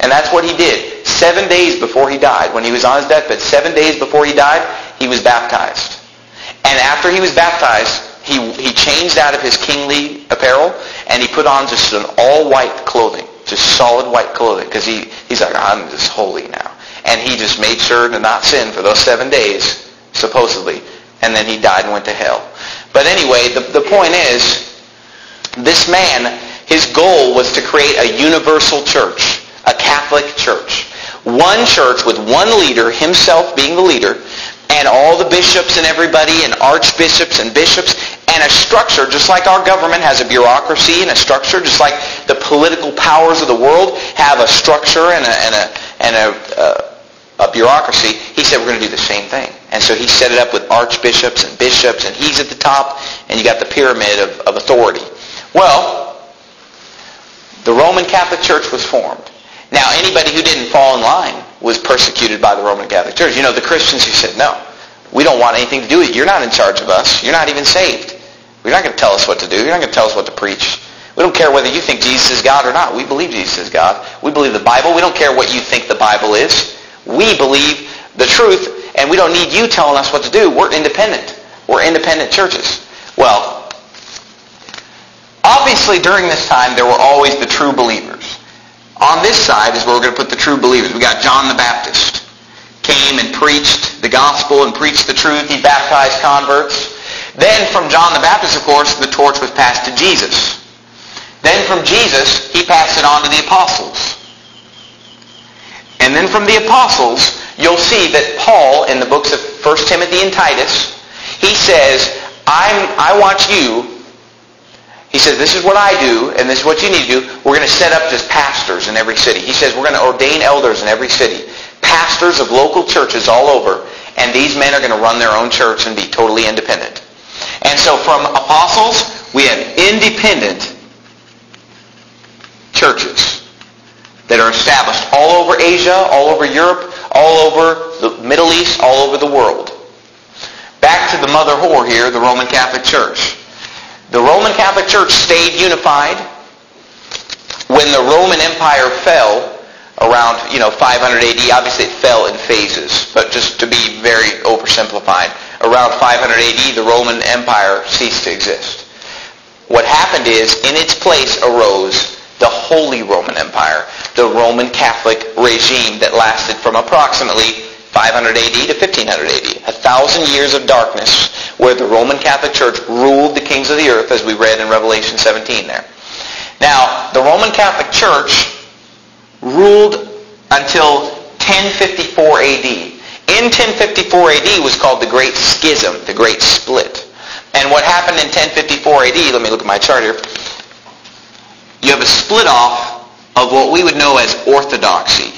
And that's what he did. Seven days before he died, when he was on his deathbed, seven days before he died, he was baptized. And after he was baptized, he, he changed out of his kingly apparel, and he put on just an all-white clothing, just solid white clothing, because he, he's like, I'm just holy now. And he just made sure to not sin for those seven days, supposedly, and then he died and went to hell. But anyway, the, the point is, this man, his goal was to create a universal church, a Catholic church. One church with one leader, himself being the leader, and all the bishops and everybody, and archbishops and bishops, and a structure, just like our government has a bureaucracy and a structure, just like the political powers of the world have a structure and a, and a, and a, a, a bureaucracy. He said, we're going to do the same thing. And so he set it up with archbishops and bishops, and he's at the top, and you got the pyramid of, of authority. Well, the Roman Catholic Church was formed. Now, anybody who didn't fall in line was persecuted by the Roman Catholic Church. You know, the Christians who said, no, we don't want anything to do with it. You're not in charge of us. You're not even saved. You're not going to tell us what to do. You're not going to tell us what to preach. We don't care whether you think Jesus is God or not. We believe Jesus is God. We believe the Bible. We don't care what you think the Bible is. We believe the truth, and we don't need you telling us what to do. We're independent. We're independent churches. Well, obviously during this time, there were always the true believers. On this side is where we're going to put the true believers. We got John the Baptist. Came and preached the gospel and preached the truth. He baptized converts. Then from John the Baptist, of course, the torch was passed to Jesus. Then from Jesus, he passed it on to the apostles. And then from the apostles, you'll see that Paul, in the books of First Timothy and Titus, he says, I'm, I want you, he says, this is what I do, and this is what you need to do. We're going to set up just pastors in every city. He says, we're going to ordain elders in every city. Pastors of local churches all over. And these men are going to run their own church and be totally independent. And so from apostles, we have independent churches that are established all over Asia, all over Europe, all over the Middle East, all over the world. Back to the mother whore here, the Roman Catholic Church. The Roman Catholic Church stayed unified. When the Roman Empire fell around, you know, five hundred A D, obviously it fell in phases, but just to be very oversimplified, around five hundred A D, the Roman Empire ceased to exist. What happened is, in its place arose the Holy Roman Empire, the Roman Catholic regime that lasted from approximately five hundred A D to fifteen hundred A D. A thousand years of darkness where the Roman Catholic Church ruled the kings of the earth, as we read in Revelation seventeen there. Now, the Roman Catholic Church ruled until ten fifty-four A D. In ten fifty-four A D was called the Great Schism, the Great Split. And what happened in ten fifty-four A D, let me look at my chart here, you have a split off of what we would know as orthodoxy.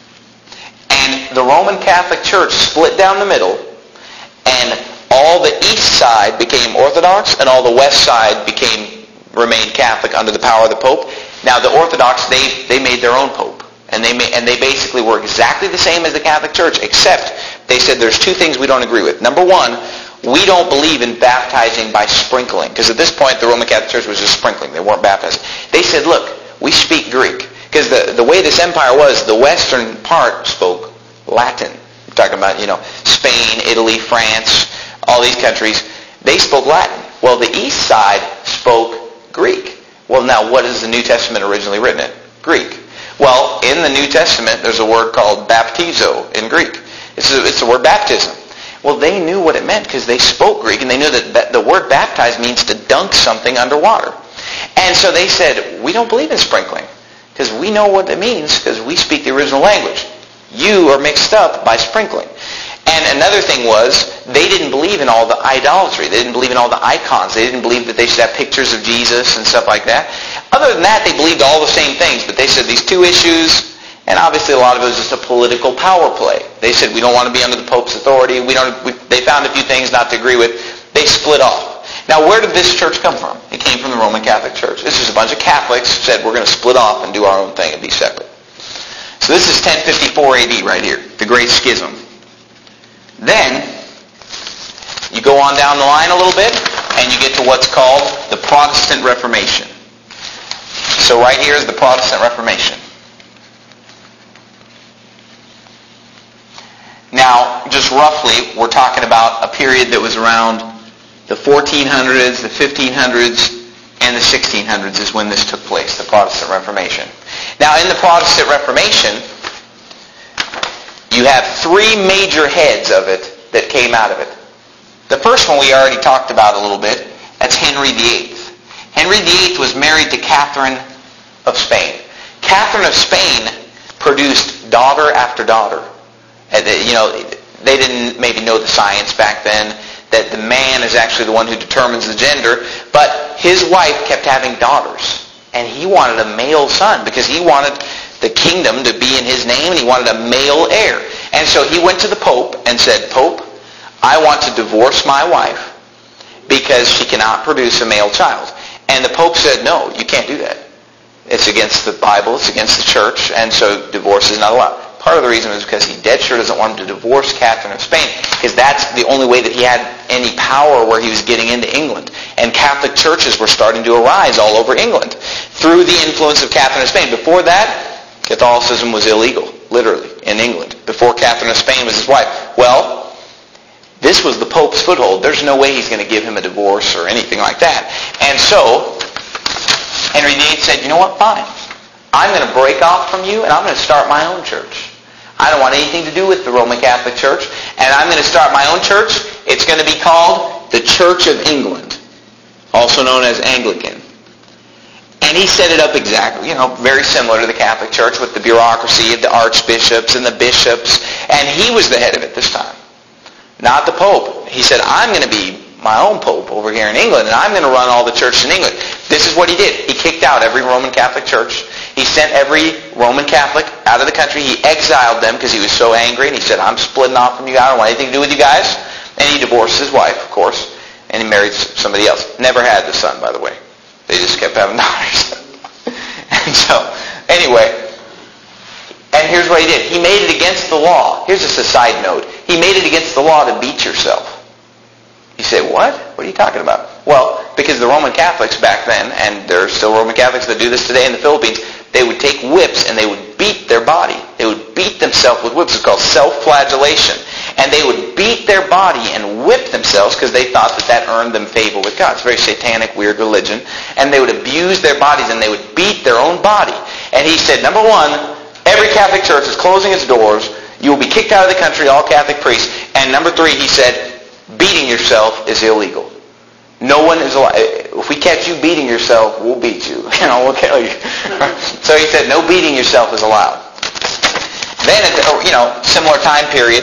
And the Roman Catholic Church split down the middle, and all the east side became Orthodox, and all the west side became remained Catholic under the power of the Pope. Now the Orthodox, they, they made their own Pope. And they made, and they basically were exactly the same as the Catholic Church, except they said there's two things we don't agree with. Number one, we don't believe in baptizing by sprinkling. Because at this point, the Roman Catholic Church was just sprinkling. They weren't baptizing. They said, look, we speak Greek. Because the, the way this empire was, the western part spoke Latin. We're talking about, you know, Spain, Italy, France, all these countries. They spoke Latin. Well, the east side spoke Greek. Well, now, what is the New Testament originally written in? Greek. Well, in the New Testament, there's a word called baptizo in Greek. It's, a, it's the word baptism. Well, they knew what it meant because they spoke Greek, and they knew that, that the word baptize means to dunk something underwater. And so they said, we don't believe in sprinkling because we know what it means because we speak the original language. You are mixed up by sprinkling. And another thing was, they didn't believe in all the idolatry. They didn't believe in all the icons. They didn't believe that they should have pictures of Jesus and stuff like that. Other than that, they believed all the same things. But they said these two issues, and obviously a lot of it was just a political power play. They said, we don't want to be under the Pope's authority. We don't. We, they found a few things not to agree with. They split off. Now, where did this church come from? It came from the Roman Catholic Church. This is a bunch of Catholics who said, we're going to split off and do our own thing and be separate. So this is ten fifty-four A D right here, the Great Schism. Then, you go on down the line a little bit, and you get to what's called the Protestant Reformation. So right here is the Protestant Reformation. Now, just roughly, we're talking about a period that was around the fourteen hundreds, the fifteen hundreds, and the sixteen hundreds is when this took place, the Protestant Reformation. Now, in the Protestant Reformation, you have three major heads of it that came out of it. The first one we already talked about a little bit. That's Henry the Eighth. Henry the Eighth was married to Catherine of Spain. Catherine of Spain produced daughter after daughter. And they, you know, they didn't maybe know the science back then, that the man is actually the one who determines the gender, but his wife kept having daughters. And he wanted a male son because he wanted the kingdom to be in his name, and he wanted a male heir. And so he went to the Pope and said, Pope, I want to divorce my wife because she cannot produce a male child. And the Pope said, no, you can't do that. It's against the Bible, it's against the church, and so divorce is not allowed. Part of the reason is because he dead sure doesn't want him to divorce Catherine of Spain, because that's the only way that he had any power where he was getting into England. And Catholic churches were starting to arise all over England through the influence of Catherine of Spain. Before that, Catholicism was illegal, literally, in England. Before Catherine of Spain was his wife. Well, this was the Pope's foothold. There's no way he's going to give him a divorce or anything like that. And so, Henry the Eighth said, you know what, fine. I'm going to break off from you, and I'm going to start my own church. I don't want anything to do with the Roman Catholic Church, and I'm going to start my own church. It's going to be called the Church of England, also known as Anglican. And he set it up exactly, you know, very similar to the Catholic Church with the bureaucracy of the archbishops and the bishops, and he was the head of it this time, not the Pope. He said, I'm going to be my own Pope over here in England, and I'm going to run all the churches in England. This is what he did. He kicked out every Roman Catholic church. He sent every Roman Catholic out of the country. He exiled them because he was so angry, and he said, I'm splitting off from you. I don't want anything to do with you guys. And he divorced his wife, of course, and he married somebody else. Never had the son, by the way. They just kept having daughters. And so, anyway, and here's what he did. He made it against the law. Here's just a side note. He made it against the law to beat yourself. You say, what? What are you talking about? Well, because the Roman Catholics back then, and there are still Roman Catholics that do this today in the Philippines, they would take whips and they would beat their body. They would beat themselves with whips. It's called self-flagellation. And they would beat their body and whip themselves because they thought that that earned them favor with God. It's a very satanic, weird religion. And they would abuse their bodies and they would beat their own body. And he said, number one, every Catholic church is closing its doors. You will be kicked out of the country, all Catholic priests. And number three, he said, beating yourself is illegal. No one is allowed. If we catch you beating yourself, we'll beat you. You know, we'll kill you. So he said, no beating yourself is allowed. Then at the, you know, similar time period,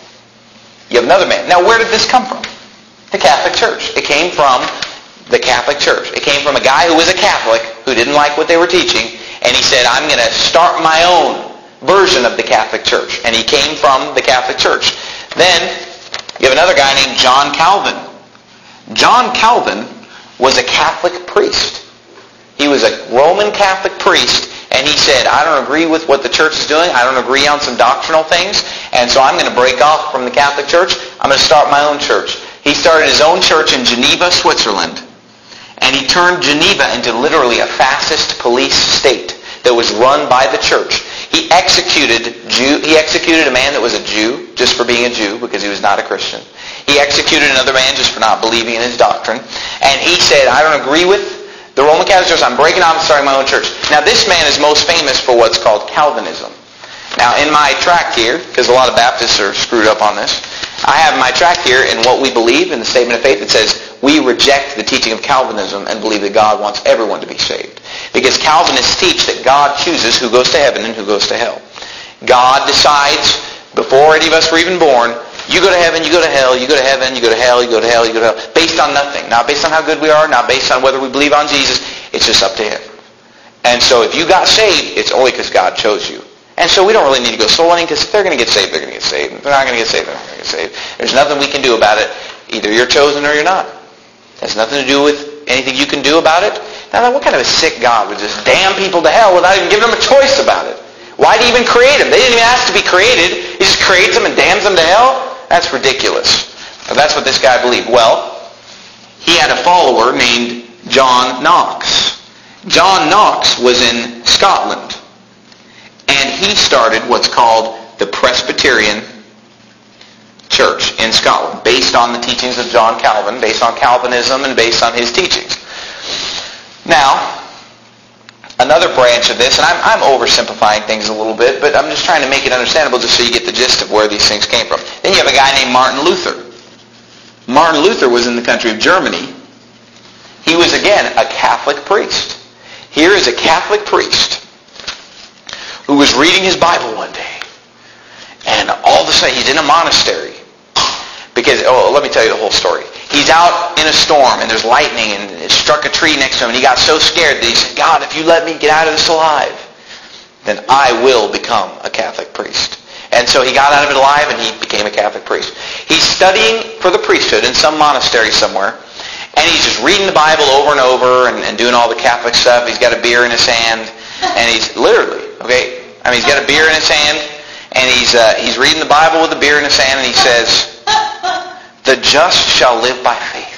you have another man. Now, where did this come from? The Catholic Church. It came from the Catholic Church. It came from a guy who was a Catholic who didn't like what they were teaching, and he said, I'm going to start my own version of the Catholic Church. And he came from the Catholic Church. Then you have another guy named John Calvin. John Calvin was a Catholic priest. He was a Roman Catholic priest, and he said, I don't agree with what the church is doing. I don't agree on some doctrinal things, and so I'm going to break off from the Catholic Church. I'm going to start my own church. He started his own church in Geneva, Switzerland, and he turned Geneva into literally a fascist police state that was run by the church. He executed Jew, he executed a man that was a Jew just for being a Jew because he was not a Christian. He executed another man just for not believing in his doctrine. And he said, I don't agree with the Roman Catholic Church. I'm breaking off and starting my own church. Now, this man is most famous for what's called Calvinism. Now, in my tract here, because a lot of Baptists are screwed up on this, I have my tract here in what we believe in the Statement of Faith. It says, we reject the teaching of Calvinism and believe that God wants everyone to be saved. Because Calvinists teach that God chooses who goes to heaven and who goes to hell. God decides, before any of us were even born, you go to heaven, you go to hell, you go to heaven, you go to hell, you go to hell, you go to hell. Based on nothing. Not based on how good we are, not based on whether we believe on Jesus. It's just up to him. And so if you got saved, it's only because God chose you. And so we don't really need to go soul winning, because if they're going to get saved, they're going to get saved. If they're not going to get saved, they're not going to get saved. There's nothing we can do about it. Either you're chosen or you're not. It has nothing to do with anything you can do about it. Now, what kind of a sick God would just damn people to hell without even giving them a choice about it? Why did he even create them? They didn't even ask to be created. He just creates them and damns them to hell? That's ridiculous. But that's what this guy believed. Well, he had a follower named John Knox. John Knox was in Scotland. And he started what's called the Presbyterian church in Scotland, based on the teachings of John Calvin, based on Calvinism, and based on his teachings. Now, another branch of this, and I'm, I'm oversimplifying things a little bit, but I'm just trying to make it understandable just so you get the gist of where these things came from. Then you have a guy named Martin Luther. Martin Luther was in the country of Germany. He was, again, a Catholic priest. Here is a Catholic priest who was reading his Bible one day. And all of a sudden, he's in a monastery. Because, oh, let me tell you the whole story. He's out in a storm, and there's lightning, and it struck a tree next to him, and he got so scared that he said, God, if you let me get out of this alive, then I will become a Catholic priest. And so he got out of it alive, and he became a Catholic priest. He's studying for the priesthood in some monastery somewhere, and he's just reading the Bible over and over and, and doing all the Catholic stuff. He's got a beer in his hand, and he's literally, okay, I mean, he's got a beer in his hand, and he's uh, he's reading the Bible with a beer in his hand, and he says, the just shall live by faith.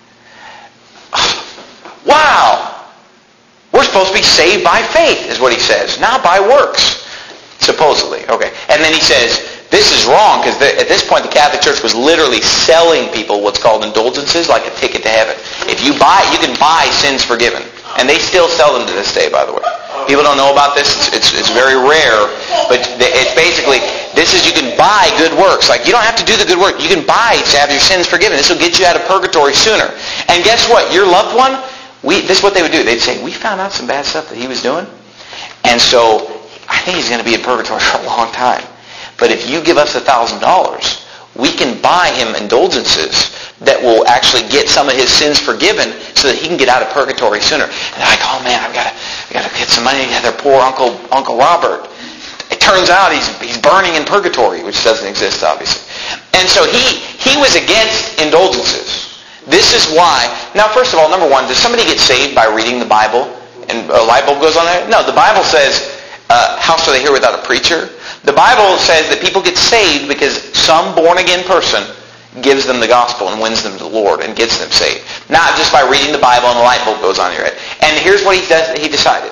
Wow! We're supposed to be saved by faith, is what he says, not by works, supposedly. Okay. And then he says, this is wrong, because at this point the Catholic Church was literally selling people what's called indulgences, like a ticket to heaven. If you buy, you can buy sins forgiven. And they still sell them to this day, by the way. People don't know about this. It's, it's, it's very rare. But it's basically, this is you can buy good works. Like, you don't have to do the good work. You can buy to have your sins forgiven. This will get you out of purgatory sooner. And guess what? Your loved one, we, this is what they would do. They'd say, we found out some bad stuff that he was doing. And so, I think he's going to be in purgatory for a long time. But if you give us a thousand dollars, we can buy him indulgences that will actually get some of his sins forgiven so that he can get out of purgatory sooner. And they're like, oh man, I've got to, I've got to get some money to their poor Uncle Uncle Robert. It turns out he's he's burning in purgatory, which doesn't exist, obviously. And so he he was against indulgences. This is why. Now, first of all, number one, does somebody get saved by reading the Bible and a light bulb goes on there? No, the Bible says, uh, how shall they hear without a preacher? The Bible says that people get saved because some born-again person gives them the gospel and wins them to the Lord and gets them saved. Not just by reading the Bible and a light bulb goes on in your head. And here's what he does. He decided.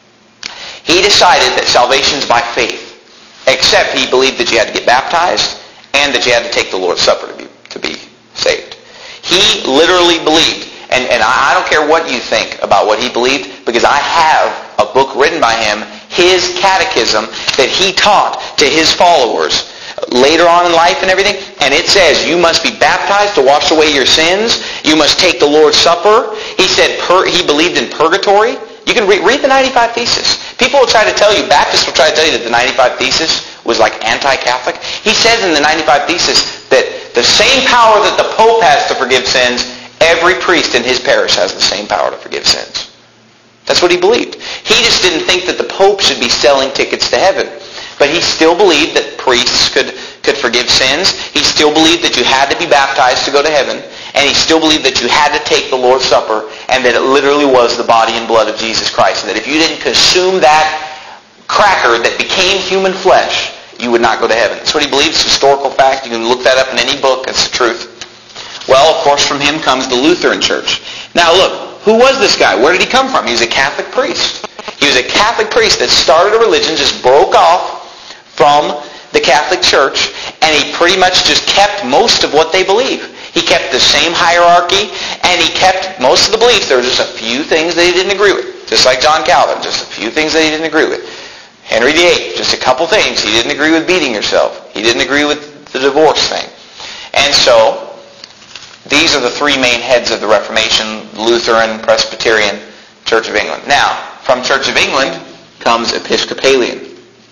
He decided that salvation's by faith, except he believed that you had to get baptized and that you had to take the Lord's Supper to be to be saved. He literally believed, and, and I don't care what you think about what he believed, because I have a book written by him, his catechism, that he taught to his followers later on in life and everything, and it says you must be baptized to wash away your sins. You must take the Lord's Supper. He said pur- he believed in purgatory. You can re- read the ninety-five Thesis. People will try to tell you, Baptists will try to tell you that the ninety-five Thesis was like anti-Catholic. He says in the ninety-five Thesis that the same power that the Pope has to forgive sins, every priest in his parish has the same power to forgive sins. That's what he believed. He just didn't think that the Pope should be selling tickets to heaven. But he still believed that priests could, could forgive sins. He still believed that you had to be baptized to go to heaven. And he still believed that you had to take the Lord's Supper and that it literally was the body and blood of Jesus Christ. And that if you didn't consume that cracker that became human flesh, you would not go to heaven. That's what he believes. It's a historical fact. You can look that up in any book. It's the truth. Well, of course, from him comes the Lutheran Church. Now, look, who was this guy? Where did he come from? He was a Catholic priest. He was a Catholic priest that started a religion, just broke off from the Catholic Church, and he pretty much just kept most of what they believe. He kept the same hierarchy, and he kept most of the beliefs. There were just a few things that he didn't agree with, just like John Calvin, just a few things that he didn't agree with. Henry the Eighth, just a couple things. He didn't agree with beating yourself. He didn't agree with the divorce thing. And so, these are the three main heads of the Reformation: Lutheran, Presbyterian, Church of England. Now, from Church of England comes Episcopalian.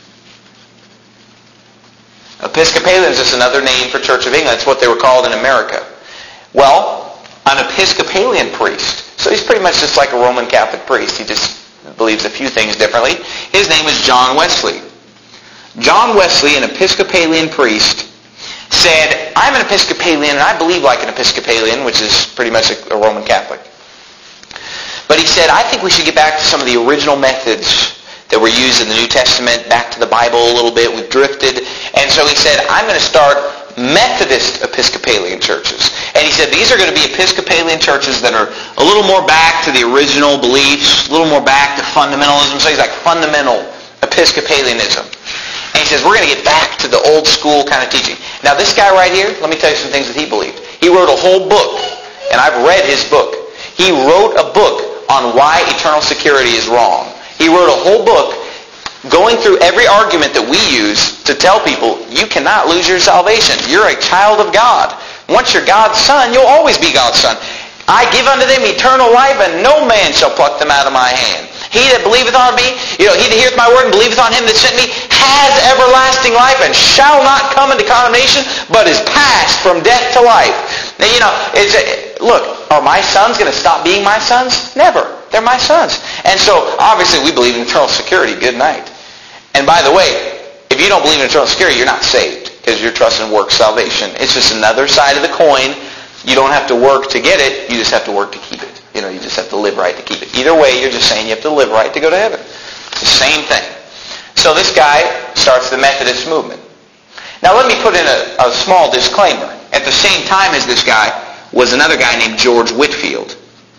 Episcopalian is just another name for Church of England. It's what they were called in America. Well, an Episcopalian priest, so he's pretty much just like a Roman Catholic priest. He just believes a few things differently. His name is John Wesley. John Wesley, an Episcopalian priest, said, I'm an Episcopalian and I believe like an Episcopalian, which is pretty much a, a Roman Catholic. But he said, I think we should get back to some of the original methods that were used in the New Testament, back to the Bible a little bit. We've drifted. And so he said, I'm going to start Methodist Episcopalian churches. And he said, these are going to be Episcopalian churches that are a little more back to the original beliefs, a little more back to fundamentalism. So he's like fundamental Episcopalianism. And he says, we're going to get back to the old school kind of teaching. Now this guy right here, let me tell you some things that he believed. He wrote a whole book, and I've read his book. He wrote a book on why eternal security is wrong. He wrote a whole book going through every argument that we use to tell people, you cannot lose your salvation. You're a child of God. Once you're God's son, you'll always be God's son. I give unto them eternal life, and no man shall pluck them out of my hand. He that believeth on me, you know, he that heareth my word and believeth on him that sent me, has everlasting life and shall not come into condemnation, but is passed from death to life. Now, you know, it's, look, are my sons going to stop being my sons? Never. They're my sons. And so, obviously, we believe in eternal security. Good night. And by the way, if you don't believe in eternal security, you're not saved, because you're trusting works salvation. It's just another side of the coin. You don't have to work to get it. You just have to work to keep it. You know, you just have to live right to keep it. Either way, you're just saying you have to live right to go to heaven. It's the same thing. So this guy starts the Methodist movement. Now let me put in a, a small disclaimer. At the same time as this guy was another guy named George Whitefield.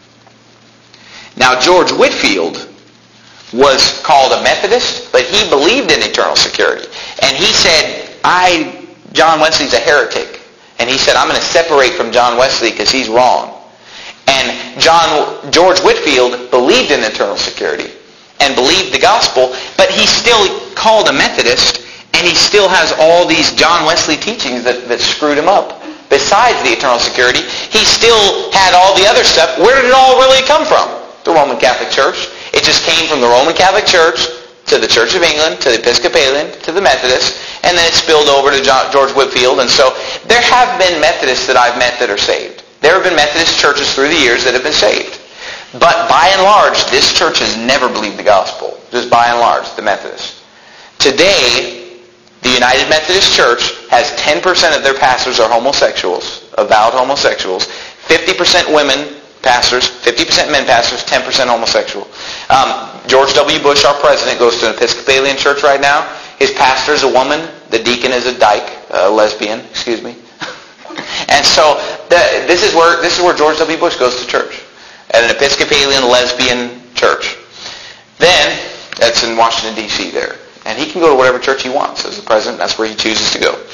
Now George Whitefield was called a Methodist, but he believed in eternal security. And he said, I, John Wesley's a heretic. And he said, I'm going to separate from John Wesley because he's wrong. And John George Whitefield believed in eternal security and believed the gospel, but he's still called a Methodist, and he still has all these John Wesley teachings that, that screwed him up. Besides the eternal security, he still had all the other stuff. Where did it all really come from? The Roman Catholic Church. It just came from the Roman Catholic Church to the Church of England, to the Episcopalian, to the Methodist, and then it spilled over to John, George Whitefield. And so there have been Methodists that I've met that are saved. There have been Methodist churches through the years that have been saved. But by and large, this church has never believed the gospel. Just by and large, the Methodists. Today, the United Methodist Church has ten percent of their pastors are homosexuals, avowed homosexuals. fifty percent women pastors, fifty percent men pastors, ten percent homosexual. Um, George W. Bush, our president, goes to an Episcopalian church right now. His pastor is a woman. The deacon is a dyke, a lesbian, excuse me. And so the, this is where this is where George W. Bush goes to church, at an Episcopalian lesbian church. Then that's in Washington D C there, and he can go to whatever church he wants as the president. That's where he chooses to go.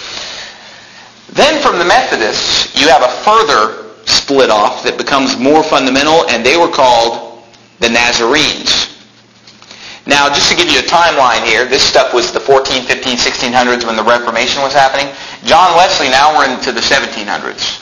Then from the Methodists, you have a further split off that becomes more fundamental, and they were called the Nazarenes. Now, just to give you a timeline here, this stuff was the fourteen, fifteen, sixteen hundreds when the Reformation was happening. John Wesley, now we're into the seventeen hundreds.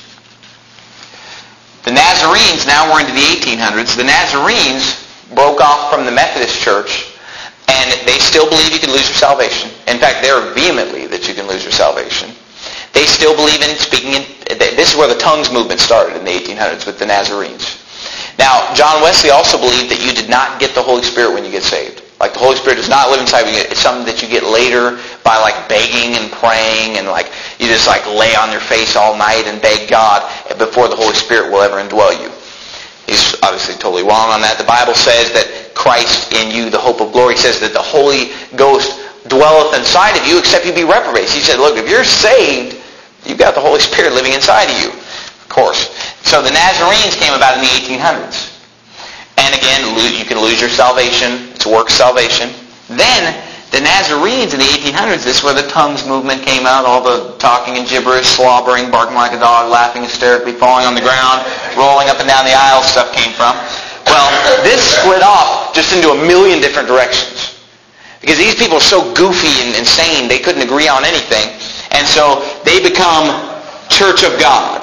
The Nazarenes, now we're into the eighteen hundreds. The Nazarenes broke off from the Methodist Church, and they still believe you can lose your salvation. In fact, they're vehemently that you can lose your salvation. They still believe in speaking in... This is where the tongues movement started in the eighteen hundreds with the Nazarenes. Now, John Wesley also believed that you did not get the Holy Spirit when you get saved. Like, the Holy Spirit does not live inside of you. It's something that you get later by, like, begging and praying, and, like, you just, like, lay on your face all night and beg God before the Holy Spirit will ever indwell you. He's obviously totally wrong on that. The Bible says that Christ in you, the hope of glory, says that the Holy Ghost dwelleth inside of you except you be reprobates. He said, look, if you're saved, you've got the Holy Spirit living inside of you, of course. So the Nazarenes came about in the eighteen hundreds. And again, you can lose your salvation. It's work salvation. Then, the Nazarenes in the eighteen hundreds, this is where the tongues movement came out, all the talking and gibberish, slobbering, barking like a dog, laughing hysterically, falling on the ground, rolling up and down the aisle stuff came from. Well, this split off just into a million different directions. Because these people are so goofy and insane, they couldn't agree on anything. And so they become Church of God.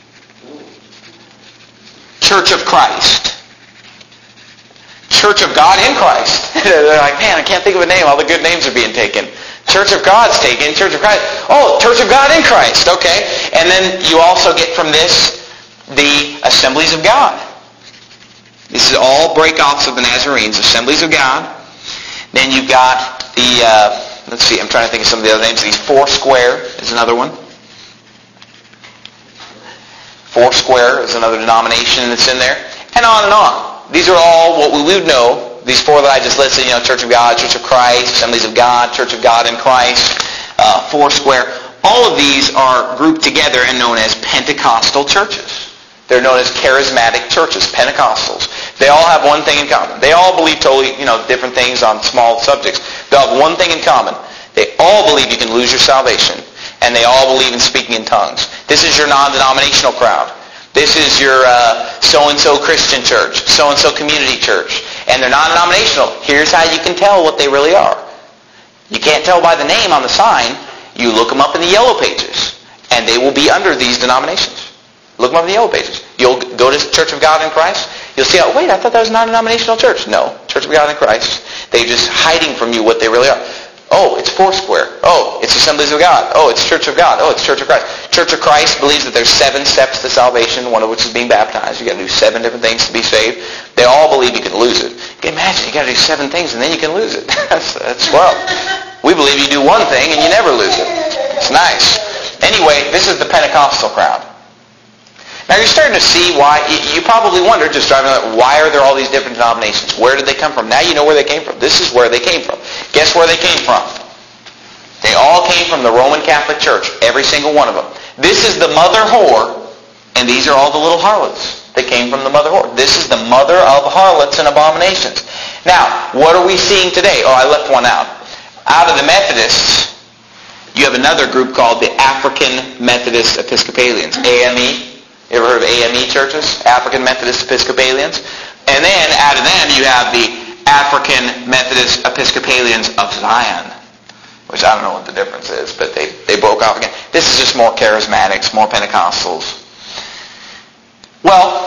Church of Christ. Church of God in Christ. They're like, man, I can't think of a name. All the good names are being taken. Church of God's taken. Church of Christ. Oh, Church of God in Christ. Okay. And then you also get from this the Assemblies of God. This is all break-offs of the Nazarenes. Assemblies of God. Then you've got the, uh, let's see, I'm trying to think of some of the other names. These Foursquare is another one. Foursquare is another denomination that's in there. And on and on. These are all what we would know. These four that I just listed, you know, Church of God, Church of Christ, Assemblies of God, Church of God in Christ, uh, Foursquare. All of these are grouped together and known as Pentecostal churches. They're known as charismatic churches, Pentecostals. They all have one thing in common. They all believe totally, you know, different things on small subjects. They all have one thing in common. They all believe you can lose your salvation. And they all believe in speaking in tongues. This is your non-denominational crowd. This is your uh, so-and-so Christian church, so-and-so community church. And they're non-denominational. Here's how you can tell what they really are. You can't tell by the name on the sign. You look them up in the yellow pages. And they will be under these denominations. Look them up in the yellow pages. You'll go to Church of God in Christ. You'll see, oh, wait, I thought that was a non-denominational church. No, Church of God in Christ. They're just hiding from you what they really are. Oh, it's Foursquare. Oh, it's Assemblies of God. Oh, it's Church of God. Oh, it's Church of Christ. Church of Christ believes that there's seven steps to salvation, one of which is being baptized. You got to do seven different things to be saved. They all believe you can lose it. You can imagine you got to do seven things and then you can lose it. that's that's well. We believe you do one thing and you never lose it. It's nice. Anyway, this is the Pentecostal crowd. Now you're starting to see why. You probably wonder, just driving around, why are there all these different denominations? Where did they come from? Now you know where they came from. This is where they came from. Guess where they came from? They all came from the Roman Catholic Church, every single one of them. This is the mother whore, and these are all the little harlots that came from the mother whore. This is the mother of harlots and abominations. Now, what are we seeing today? Oh, I left one out. Out of the Methodists, you have another group called the African Methodist Episcopalians, A M E. You ever heard of A M E churches? African Methodist Episcopalians. And then out of them you have the African Methodist Episcopalians of Zion, which I don't know what the difference is, but they, they broke off again. This is just more charismatics, more Pentecostals. Well,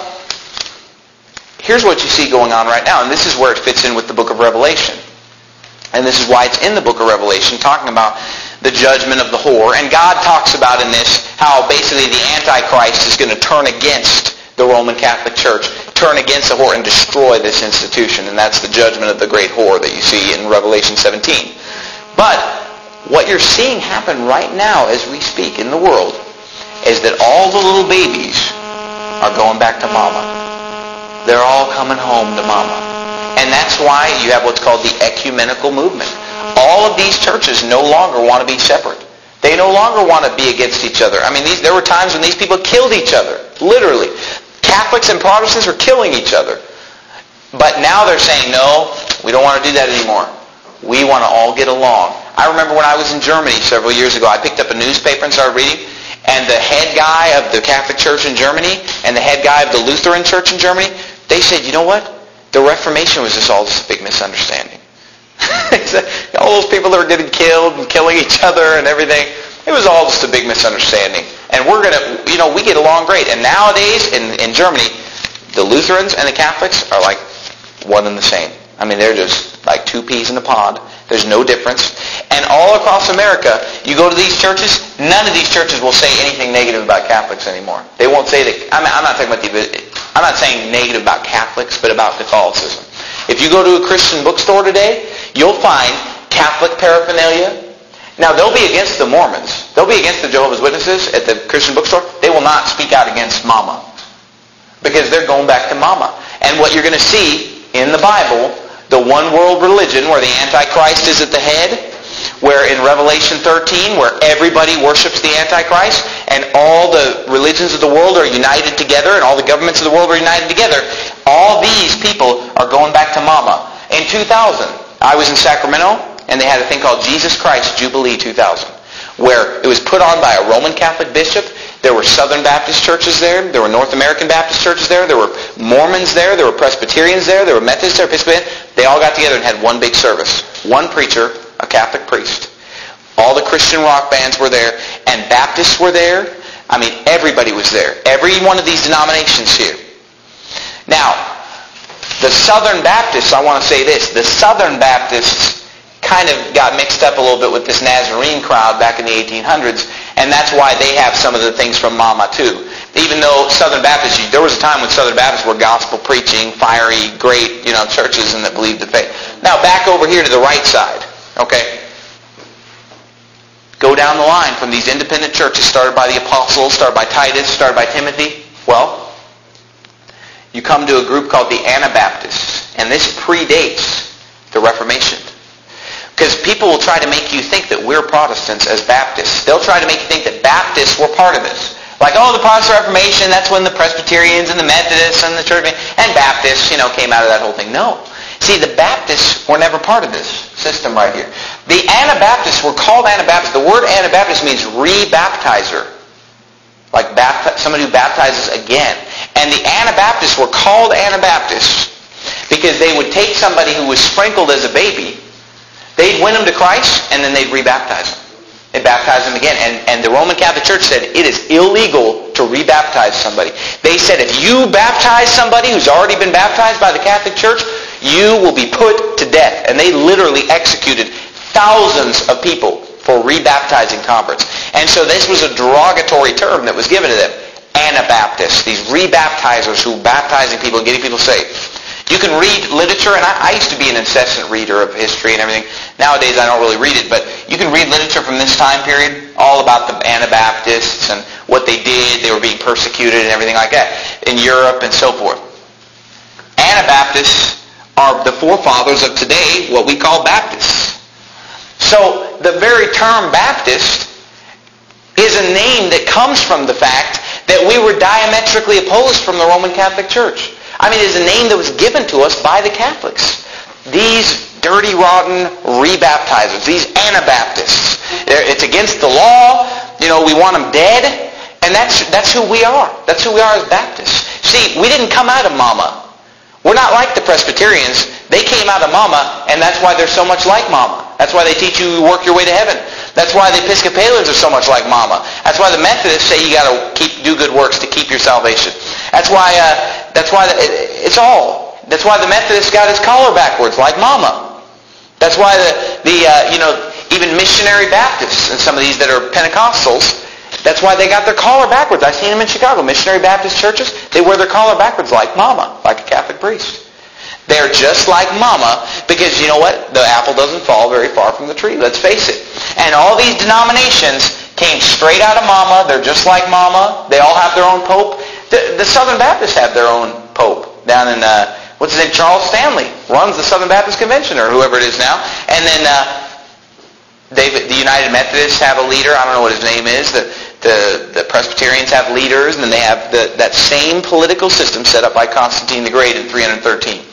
here's what you see going on right now, and this is where it fits in with the book of Revelation. And this is why it's in the book of Revelation, talking about the judgment of the whore. And God talks about in this how basically the Antichrist is going to turn against the Roman Catholic Church, turn against the whore and destroy this institution. And that's the judgment of the great whore that you see in Revelation seventeen. But what you're seeing happen right now as we speak in the world is that all the little babies are going back to mama. They're all coming home to mama. And that's why you have what's called the ecumenical movement. All of these churches no longer want to be separate. They no longer want to be against each other. I mean, these, there were times when these people killed each other, literally. Catholics and Protestants were killing each other. But now they're saying, no, we don't want to do that anymore. We want to all get along. I remember when I was in Germany several years ago, I picked up a newspaper and started reading, and the head guy of the Catholic Church in Germany and the head guy of the Lutheran Church in Germany, they said, you know what? The Reformation was just all just a big misunderstanding. All those people that were getting killed and killing each other and everything, it was all just a big misunderstanding. And we're going to, you know, we get along great. And nowadays in, in Germany, the Lutherans and the Catholics are like one and the same. I mean, they're just like two peas in a pod. There's no difference. And all across America, you go to these churches, none of these churches will say anything negative about Catholics anymore. They won't say that. I'm, I'm not talking about the, I'm not saying negative about Catholics, but about Catholicism. If you go to a Christian bookstore today, you'll find Catholic paraphernalia. Now, they'll be against the Mormons. They'll be against the Jehovah's Witnesses at the Christian bookstore. They will not speak out against Mama because they're going back to Mama. And what you're going to see in the Bible, the one world religion where the Antichrist is at the head, where in Revelation thirteen, where everybody worships the Antichrist, and all the religions of the world are united together, and all the governments of the world are united together, all these people are going back to Mama. In two thousand, I was in Sacramento, and they had a thing called Jesus Christ Jubilee two thousand, where it was put on by a Roman Catholic bishop. There were Southern Baptist churches there. There were North American Baptist churches there. There were Mormons there. There were Presbyterians there. There were Methodists there, Episcopalians. They all got together and had one big service. One preacher, a Catholic priest. All the Christian rock bands were there, and Baptists were there. I mean, everybody was there. Every one of these denominations here. Now, the Southern Baptists, I want to say this, the Southern Baptists kind of got mixed up a little bit with this Nazarene crowd back in the eighteen hundreds, and that's why they have some of the things from Mama too. Even though Southern Baptists, there was a time when Southern Baptists were gospel preaching, fiery, great, you know, churches and that believed the faith. Now back over here to the right side, okay? Go down the line from these independent churches started by the apostles, started by Titus, started by Timothy. Well, you come to a group called the Anabaptists, and this predates the Reformation. Because people will try to make you think that we're Protestants as Baptists. They'll try to make you think that Baptists were part of this. Like, oh, the Protestant Reformation, that's when the Presbyterians and the Methodists and the Church and Baptists, you know, came out of that whole thing. No. See, the Baptists were never part of this system right here. The Anabaptists were called Anabaptists. The word Anabaptist means re-baptizer. Like bapti- somebody who baptizes again. And the Anabaptists were called Anabaptists because they would take somebody who was sprinkled as a baby, they'd win them to Christ, and then they'd re-baptize them. They'd baptize them again. And, and the Roman Catholic Church said it is illegal to re-baptize somebody. They said if you baptize somebody who's already been baptized by the Catholic Church, you will be put to death. And they literally executed thousands of people for rebaptizing converts. And so this was a derogatory term that was given to them. Anabaptists, these rebaptizers who were baptizing people and getting people saved. You can read literature, and I, I used to be an incessant reader of history and everything. Nowadays I don't really read it, but you can read literature from this time period, all about the Anabaptists and what they did. They were being persecuted and everything like that in Europe and so forth. Anabaptists are the forefathers of today, what we call Baptists. So the very term Baptist is a name that comes from the fact that we were diametrically opposed from the Roman Catholic Church. I mean, it's a name that was given to us by the Catholics. These dirty, rotten rebaptizers, these Anabaptists. It's against the law. You know, we want them dead. And that's that's who we are. That's who we are as Baptists. See, we didn't come out of Mama. We're not like the Presbyterians. They came out of Mama, and that's why they're so much like Mama. That's why they teach you to work your way to heaven. That's why the Episcopalians are so much like Mama. That's why the Methodists say you got to keep do good works to keep your salvation. That's why. Uh, that's why the, it, it's all. That's why the Methodist got his collar backwards, like Mama. That's why the the uh, you know even missionary Baptists and some of these that are Pentecostals. That's why they got their collar backwards. I've seen them in Chicago. Missionary Baptist churches, they wear their collar backwards like Mama, like a Catholic priest. They're just like Mama because, you know what? The apple doesn't fall very far from the tree. Let's face it. And all these denominations came straight out of Mama. They're just like Mama. They all have their own pope. The, the Southern Baptists have their own pope down in, uh, what's his name? Charles Stanley runs the Southern Baptist Convention or whoever it is now. And then uh, they, the United Methodists have a leader. I don't know what his name is. The, the, the Presbyterians have leaders, and then they have the, that same political system set up by Constantine the Great in three thirteen.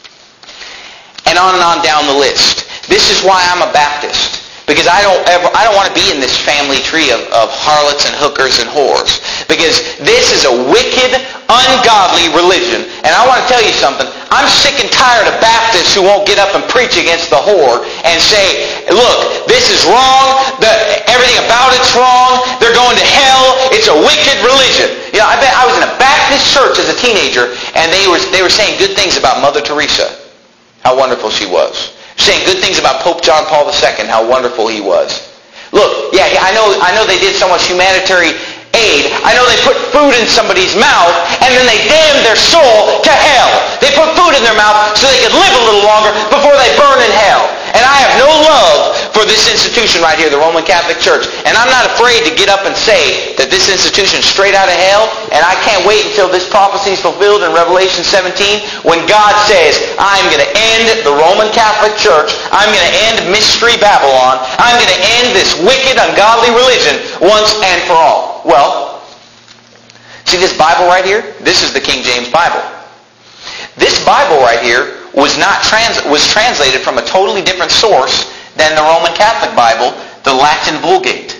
And on and on down the list. This is why I'm a Baptist. Because I don't ever, I don't want to be in this family tree of, of harlots and hookers and whores. Because this is a wicked, ungodly religion. And I want to tell you something. I'm sick and tired of Baptists who won't get up and preach against the whore and say, look, this is wrong. The, everything about it's wrong. They're going to hell. It's a wicked religion. You know, I bet I was in a Baptist church as a teenager, and they were they were saying good things about Mother Teresa. How wonderful she was. Saying good things about Pope John Paul the Second, how wonderful he was. Look, yeah, I know I know they did so much humanitarian aid. I know they put food in somebody's mouth, and then they damned their soul to hell. They put food in their mouth so they could live a little longer before they burn in hell. And I have no love for this institution right here, the Roman Catholic Church. And I'm not afraid to get up and say that this institution is straight out of hell, and I can't wait until this prophecy is fulfilled in Revelation seventeen when God says, I'm going to end the Roman Catholic Church. I'm going to end Mystery Babylon. I'm going to end this wicked, ungodly religion once and for all. Well, see this Bible right here? This is the King James Bible. This Bible right here was not trans was translated from a totally different source than the Roman Catholic Bible, the Latin Vulgate.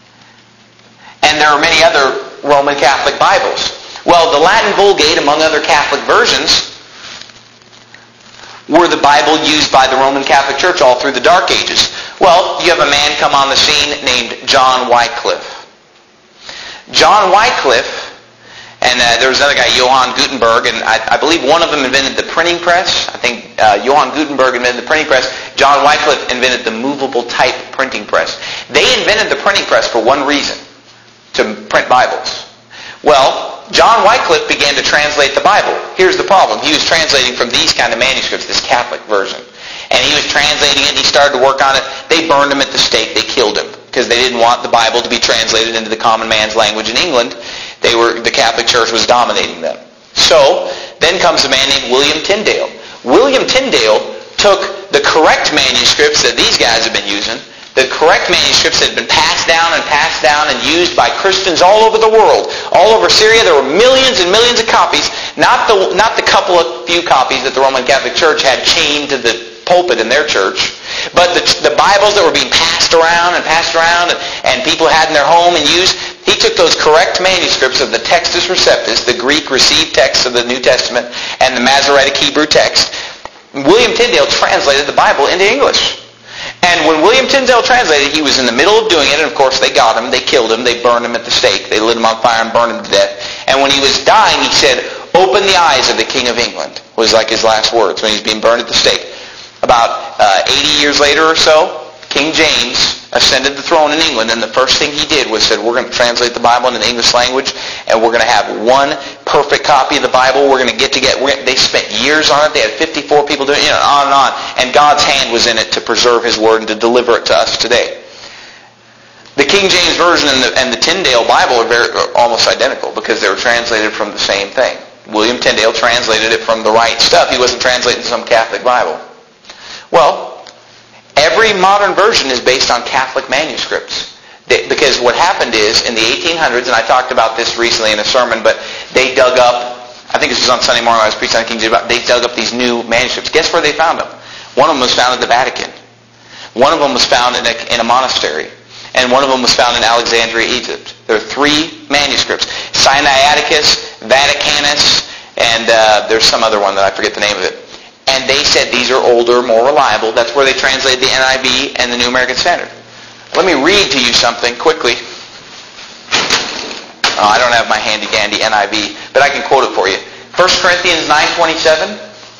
And there are many other Roman Catholic Bibles. Well, the Latin Vulgate, among other Catholic versions, were the Bible used by the Roman Catholic Church all through the Dark Ages. Well, you have a man come on the scene named John Wycliffe. John Wycliffe, and uh, there was another guy, Johann Gutenberg, and I, I believe one of them invented the printing press. I think uh, Johann Gutenberg invented the printing press. John Wycliffe invented the movable type printing press. They invented the printing press for one reason, to print Bibles. Well, John Wycliffe began to translate the Bible. Here's the problem. He was translating from these kind of manuscripts, this Catholic version. And he was translating it, and he started to work on it. They burned him at the stake. They killed him because they didn't want the Bible to be translated into the common man's language in England. They were, the Catholic Church was dominating them. So, then comes a man named William Tyndale. William Tyndale took the correct manuscripts that these guys have been using, the correct manuscripts that had been passed down and passed down and used by Christians all over the world. All over Syria, there were millions and millions of copies, not the, not the couple of few copies that the Roman Catholic Church had chained to the pulpit in their church. But the, the Bibles that were being passed around and passed around and, and people had in their home and used, he took those correct manuscripts of the Textus Receptus, the Greek received text of the New Testament, and the Masoretic Hebrew text. William Tyndale translated the Bible into English. And when William Tyndale translated, he was in the middle of doing it, and of course they got him, they killed him, they burned him at the stake, they lit him on fire and burned him to death. And when he was dying, he said, "Open the eyes of the King of England," was like his last words when he was being burned at the stake. About uh, eighty years later or so, King James ascended the throne in England, and the first thing he did was said, "We're going to translate the Bible into the English language, and we're going to have one perfect copy of the Bible. We're going to get together." We're gonna, they spent years on it. They had fifty-four people doing it, you know, on and on. And God's hand was in it to preserve His Word and to deliver it to us today. The King James Version and the, and the Tyndale Bible are, very, are almost identical because they were translated from the same thing. William Tyndale translated it from the right stuff. He wasn't translating some Catholic Bible. Well, every modern version is based on Catholic manuscripts. They, because what happened is, in the eighteen hundreds, and I talked about this recently in a sermon, but they dug up, I think this was on Sunday morning, I was preaching on King James, they dug up these new manuscripts. Guess where they found them? One of them was found at the Vatican. One of them was found in a, in a monastery. And one of them was found in Alexandria, Egypt. There are three manuscripts. Sinaiticus, Vaticanus, and uh, there's some other one that I forget the name of it. And they said these are older, more reliable. That's where they translated the N I V and the New American Standard. Let me read to you something quickly. Oh, I don't have my handy-dandy N I V, but I can quote it for you. First Corinthians nine twenty-seven.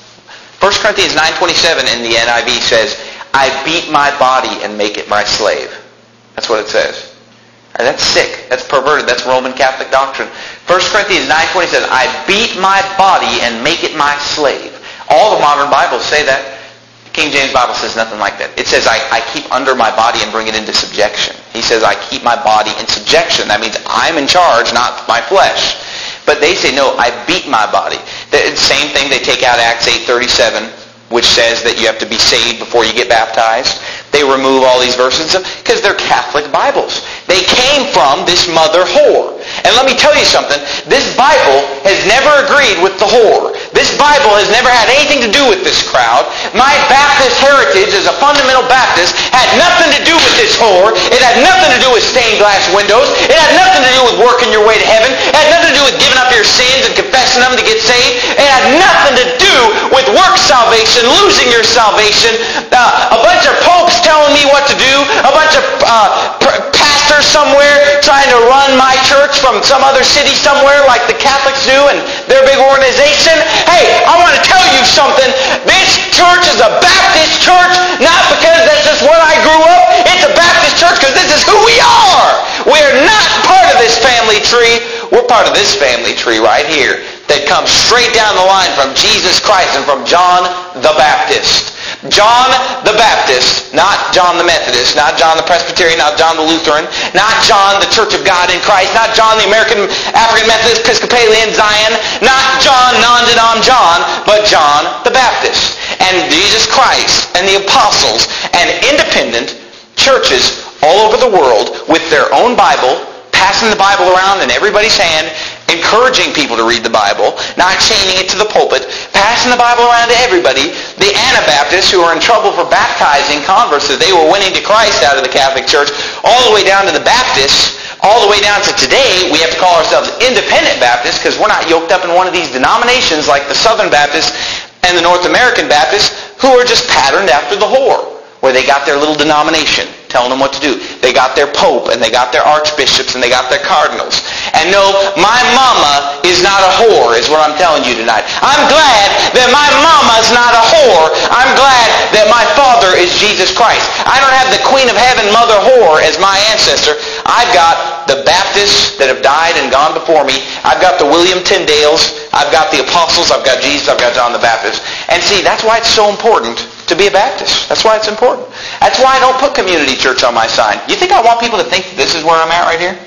First Corinthians nine twenty-seven in the N I V says, "I beat my body and make it my slave." That's what it says. And that's sick. That's perverted. That's Roman Catholic doctrine. First Corinthians nine twenty-seven, "I beat my body and make it my slave." All the modern Bibles say that. The King James Bible says nothing like that. It says, I, I keep under my body and bring it into subjection. He says, I keep my body in subjection. That means I'm in charge, not my flesh. But they say, no, I beat my body. The same thing, they take out Acts eight thirty-seven, which says that you have to be saved before you get baptized. They remove all these verses because they're Catholic Bibles. They came from this mother whore. And let me tell you something. This Bible has never agreed with the whore. This Bible has never had anything to do with this crowd. My Baptist heritage as a fundamental Baptist had nothing to do with this whore. It had nothing to do with stained glass windows. It had nothing to do with working your way to heaven. It had nothing to do with giving up your sins and confessing them to get saved. It had nothing to do with work salvation, losing your salvation. Uh, a bunch of popes telling me what to do. A bunch of uh, pastors somewhere trying to run my church from some other city somewhere like the Catholics do and their big organization. Hey, I want to tell you something. This church is a Baptist church, not because that's just where I grew up. It's a Baptist church because this is who we are. We're not part of this family tree. We're part of this family tree right here that comes straight down the line from Jesus Christ and from John the Baptist. John the Baptist, not John the Methodist, not John the Presbyterian, not John the Lutheran, not John the Church of God in Christ, not John the American African Methodist Episcopalian Zion, not John non-denom John, but John the Baptist. And Jesus Christ and the apostles and independent churches all over the world with their own Bible, passing the Bible around in everybody's hand, encouraging people to read the Bible, not chaining it to the pulpit, passing the Bible around to everybody. The Anabaptists, who are in trouble for baptizing converts that they were winning to Christ out of the Catholic Church, all the way down to the Baptists, all the way down to today, we have to call ourselves independent Baptists because we're not yoked up in one of these denominations like the Southern Baptists and the North American Baptists, who are just patterned after the whore, where they got their little denomination telling them what to do. They got their pope, and they got their archbishops, and they got their cardinals. And no, my mama is not a whore, is what I'm telling you tonight. I'm glad that my mama's not a whore. I'm glad that my father is Jesus Christ. I don't have the Queen of Heaven, Mother Whore, as my ancestor. I've got the Baptists that have died and gone before me. I've got the William Tyndales. I've got the apostles. I've got Jesus. I've got John the Baptist. And see, that's why it's so important to be a Baptist. That's why it's important. That's why I don't put community church on my sign. You think I want people to think that this is where I'm at right here?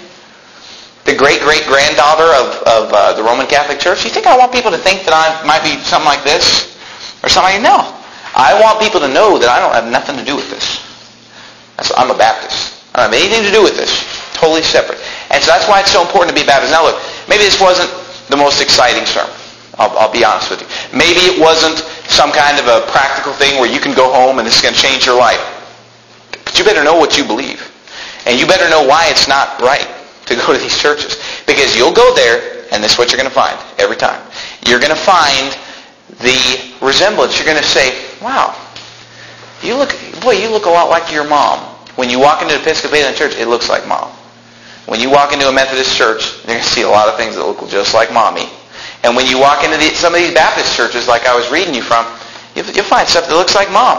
The great-great-granddaughter of, of uh, the Roman Catholic Church? You think I want people to think that I might be something like this? Or something? No. I want people to know that I don't have nothing to do with this. That's, I'm a Baptist. I don't have anything to do with this. Totally separate. And so that's why it's so important to be a Baptist. Now look, maybe this wasn't the most exciting sermon. I'll, I'll be honest with you. Maybe it wasn't some kind of a practical thing where you can go home and this is going to change your life. But you better know what you believe. And you better know why it's not right to go to these churches. Because you'll go there, and this is what you're going to find every time. You're going to find the resemblance. You're going to say, wow, you look, boy, you look a lot like your mom. When you walk into an Episcopalian church, it looks like mom. When you walk into a Methodist church, you're going to see a lot of things that look just like mommy. And when you walk into the, some of these Baptist churches, like I was reading you from, you'll, you'll find stuff that looks like mom.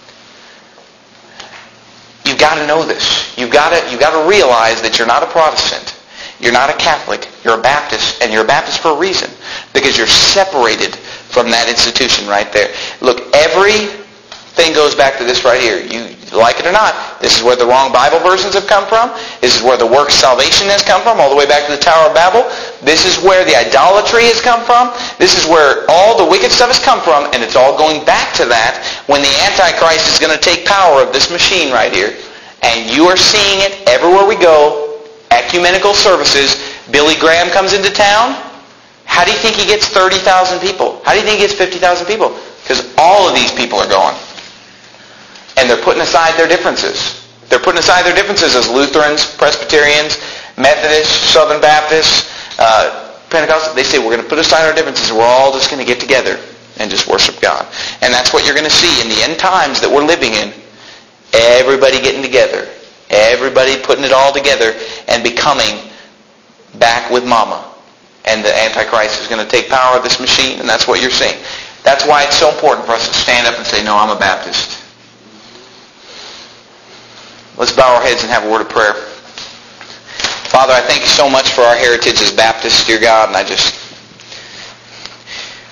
You've got to know this. You've got to, you've got to realize that you're not a Protestant. You're not a Catholic. You're a Baptist, and you're a Baptist for a reason. Because you're separated from that institution right there. Look, everything goes back to this right here. You like it or not, this is where the wrong Bible versions have come from. This is where the works salvation has come from, all the way back to the Tower of Babel. This is where the idolatry has come from. This is where all the wicked stuff has come from, and it's all going back to that when the Antichrist is going to take power of this machine right here. And you are seeing it everywhere we go. Ecumenical services. Billy Graham comes into town. How do you think he gets thirty thousand people? How do you think he gets fifty thousand people? Because all of these people are going. And they're putting aside their differences. They're putting aside their differences as Lutherans, Presbyterians, Methodists, Southern Baptists, uh, Pentecostals. They say, we're going to put aside our differences and we're all just going to get together and just worship God. And that's what you're going to see in the end times that we're living in. Everybody getting together. Everybody putting it all together and becoming back with Mama. And the Antichrist is going to take power of this machine, and that's what you're seeing. That's why it's so important for us to stand up and say, no, I'm a Baptist. Let's bow our heads and have a word of prayer. Father, I thank you so much for our heritage as Baptists, dear God, and I just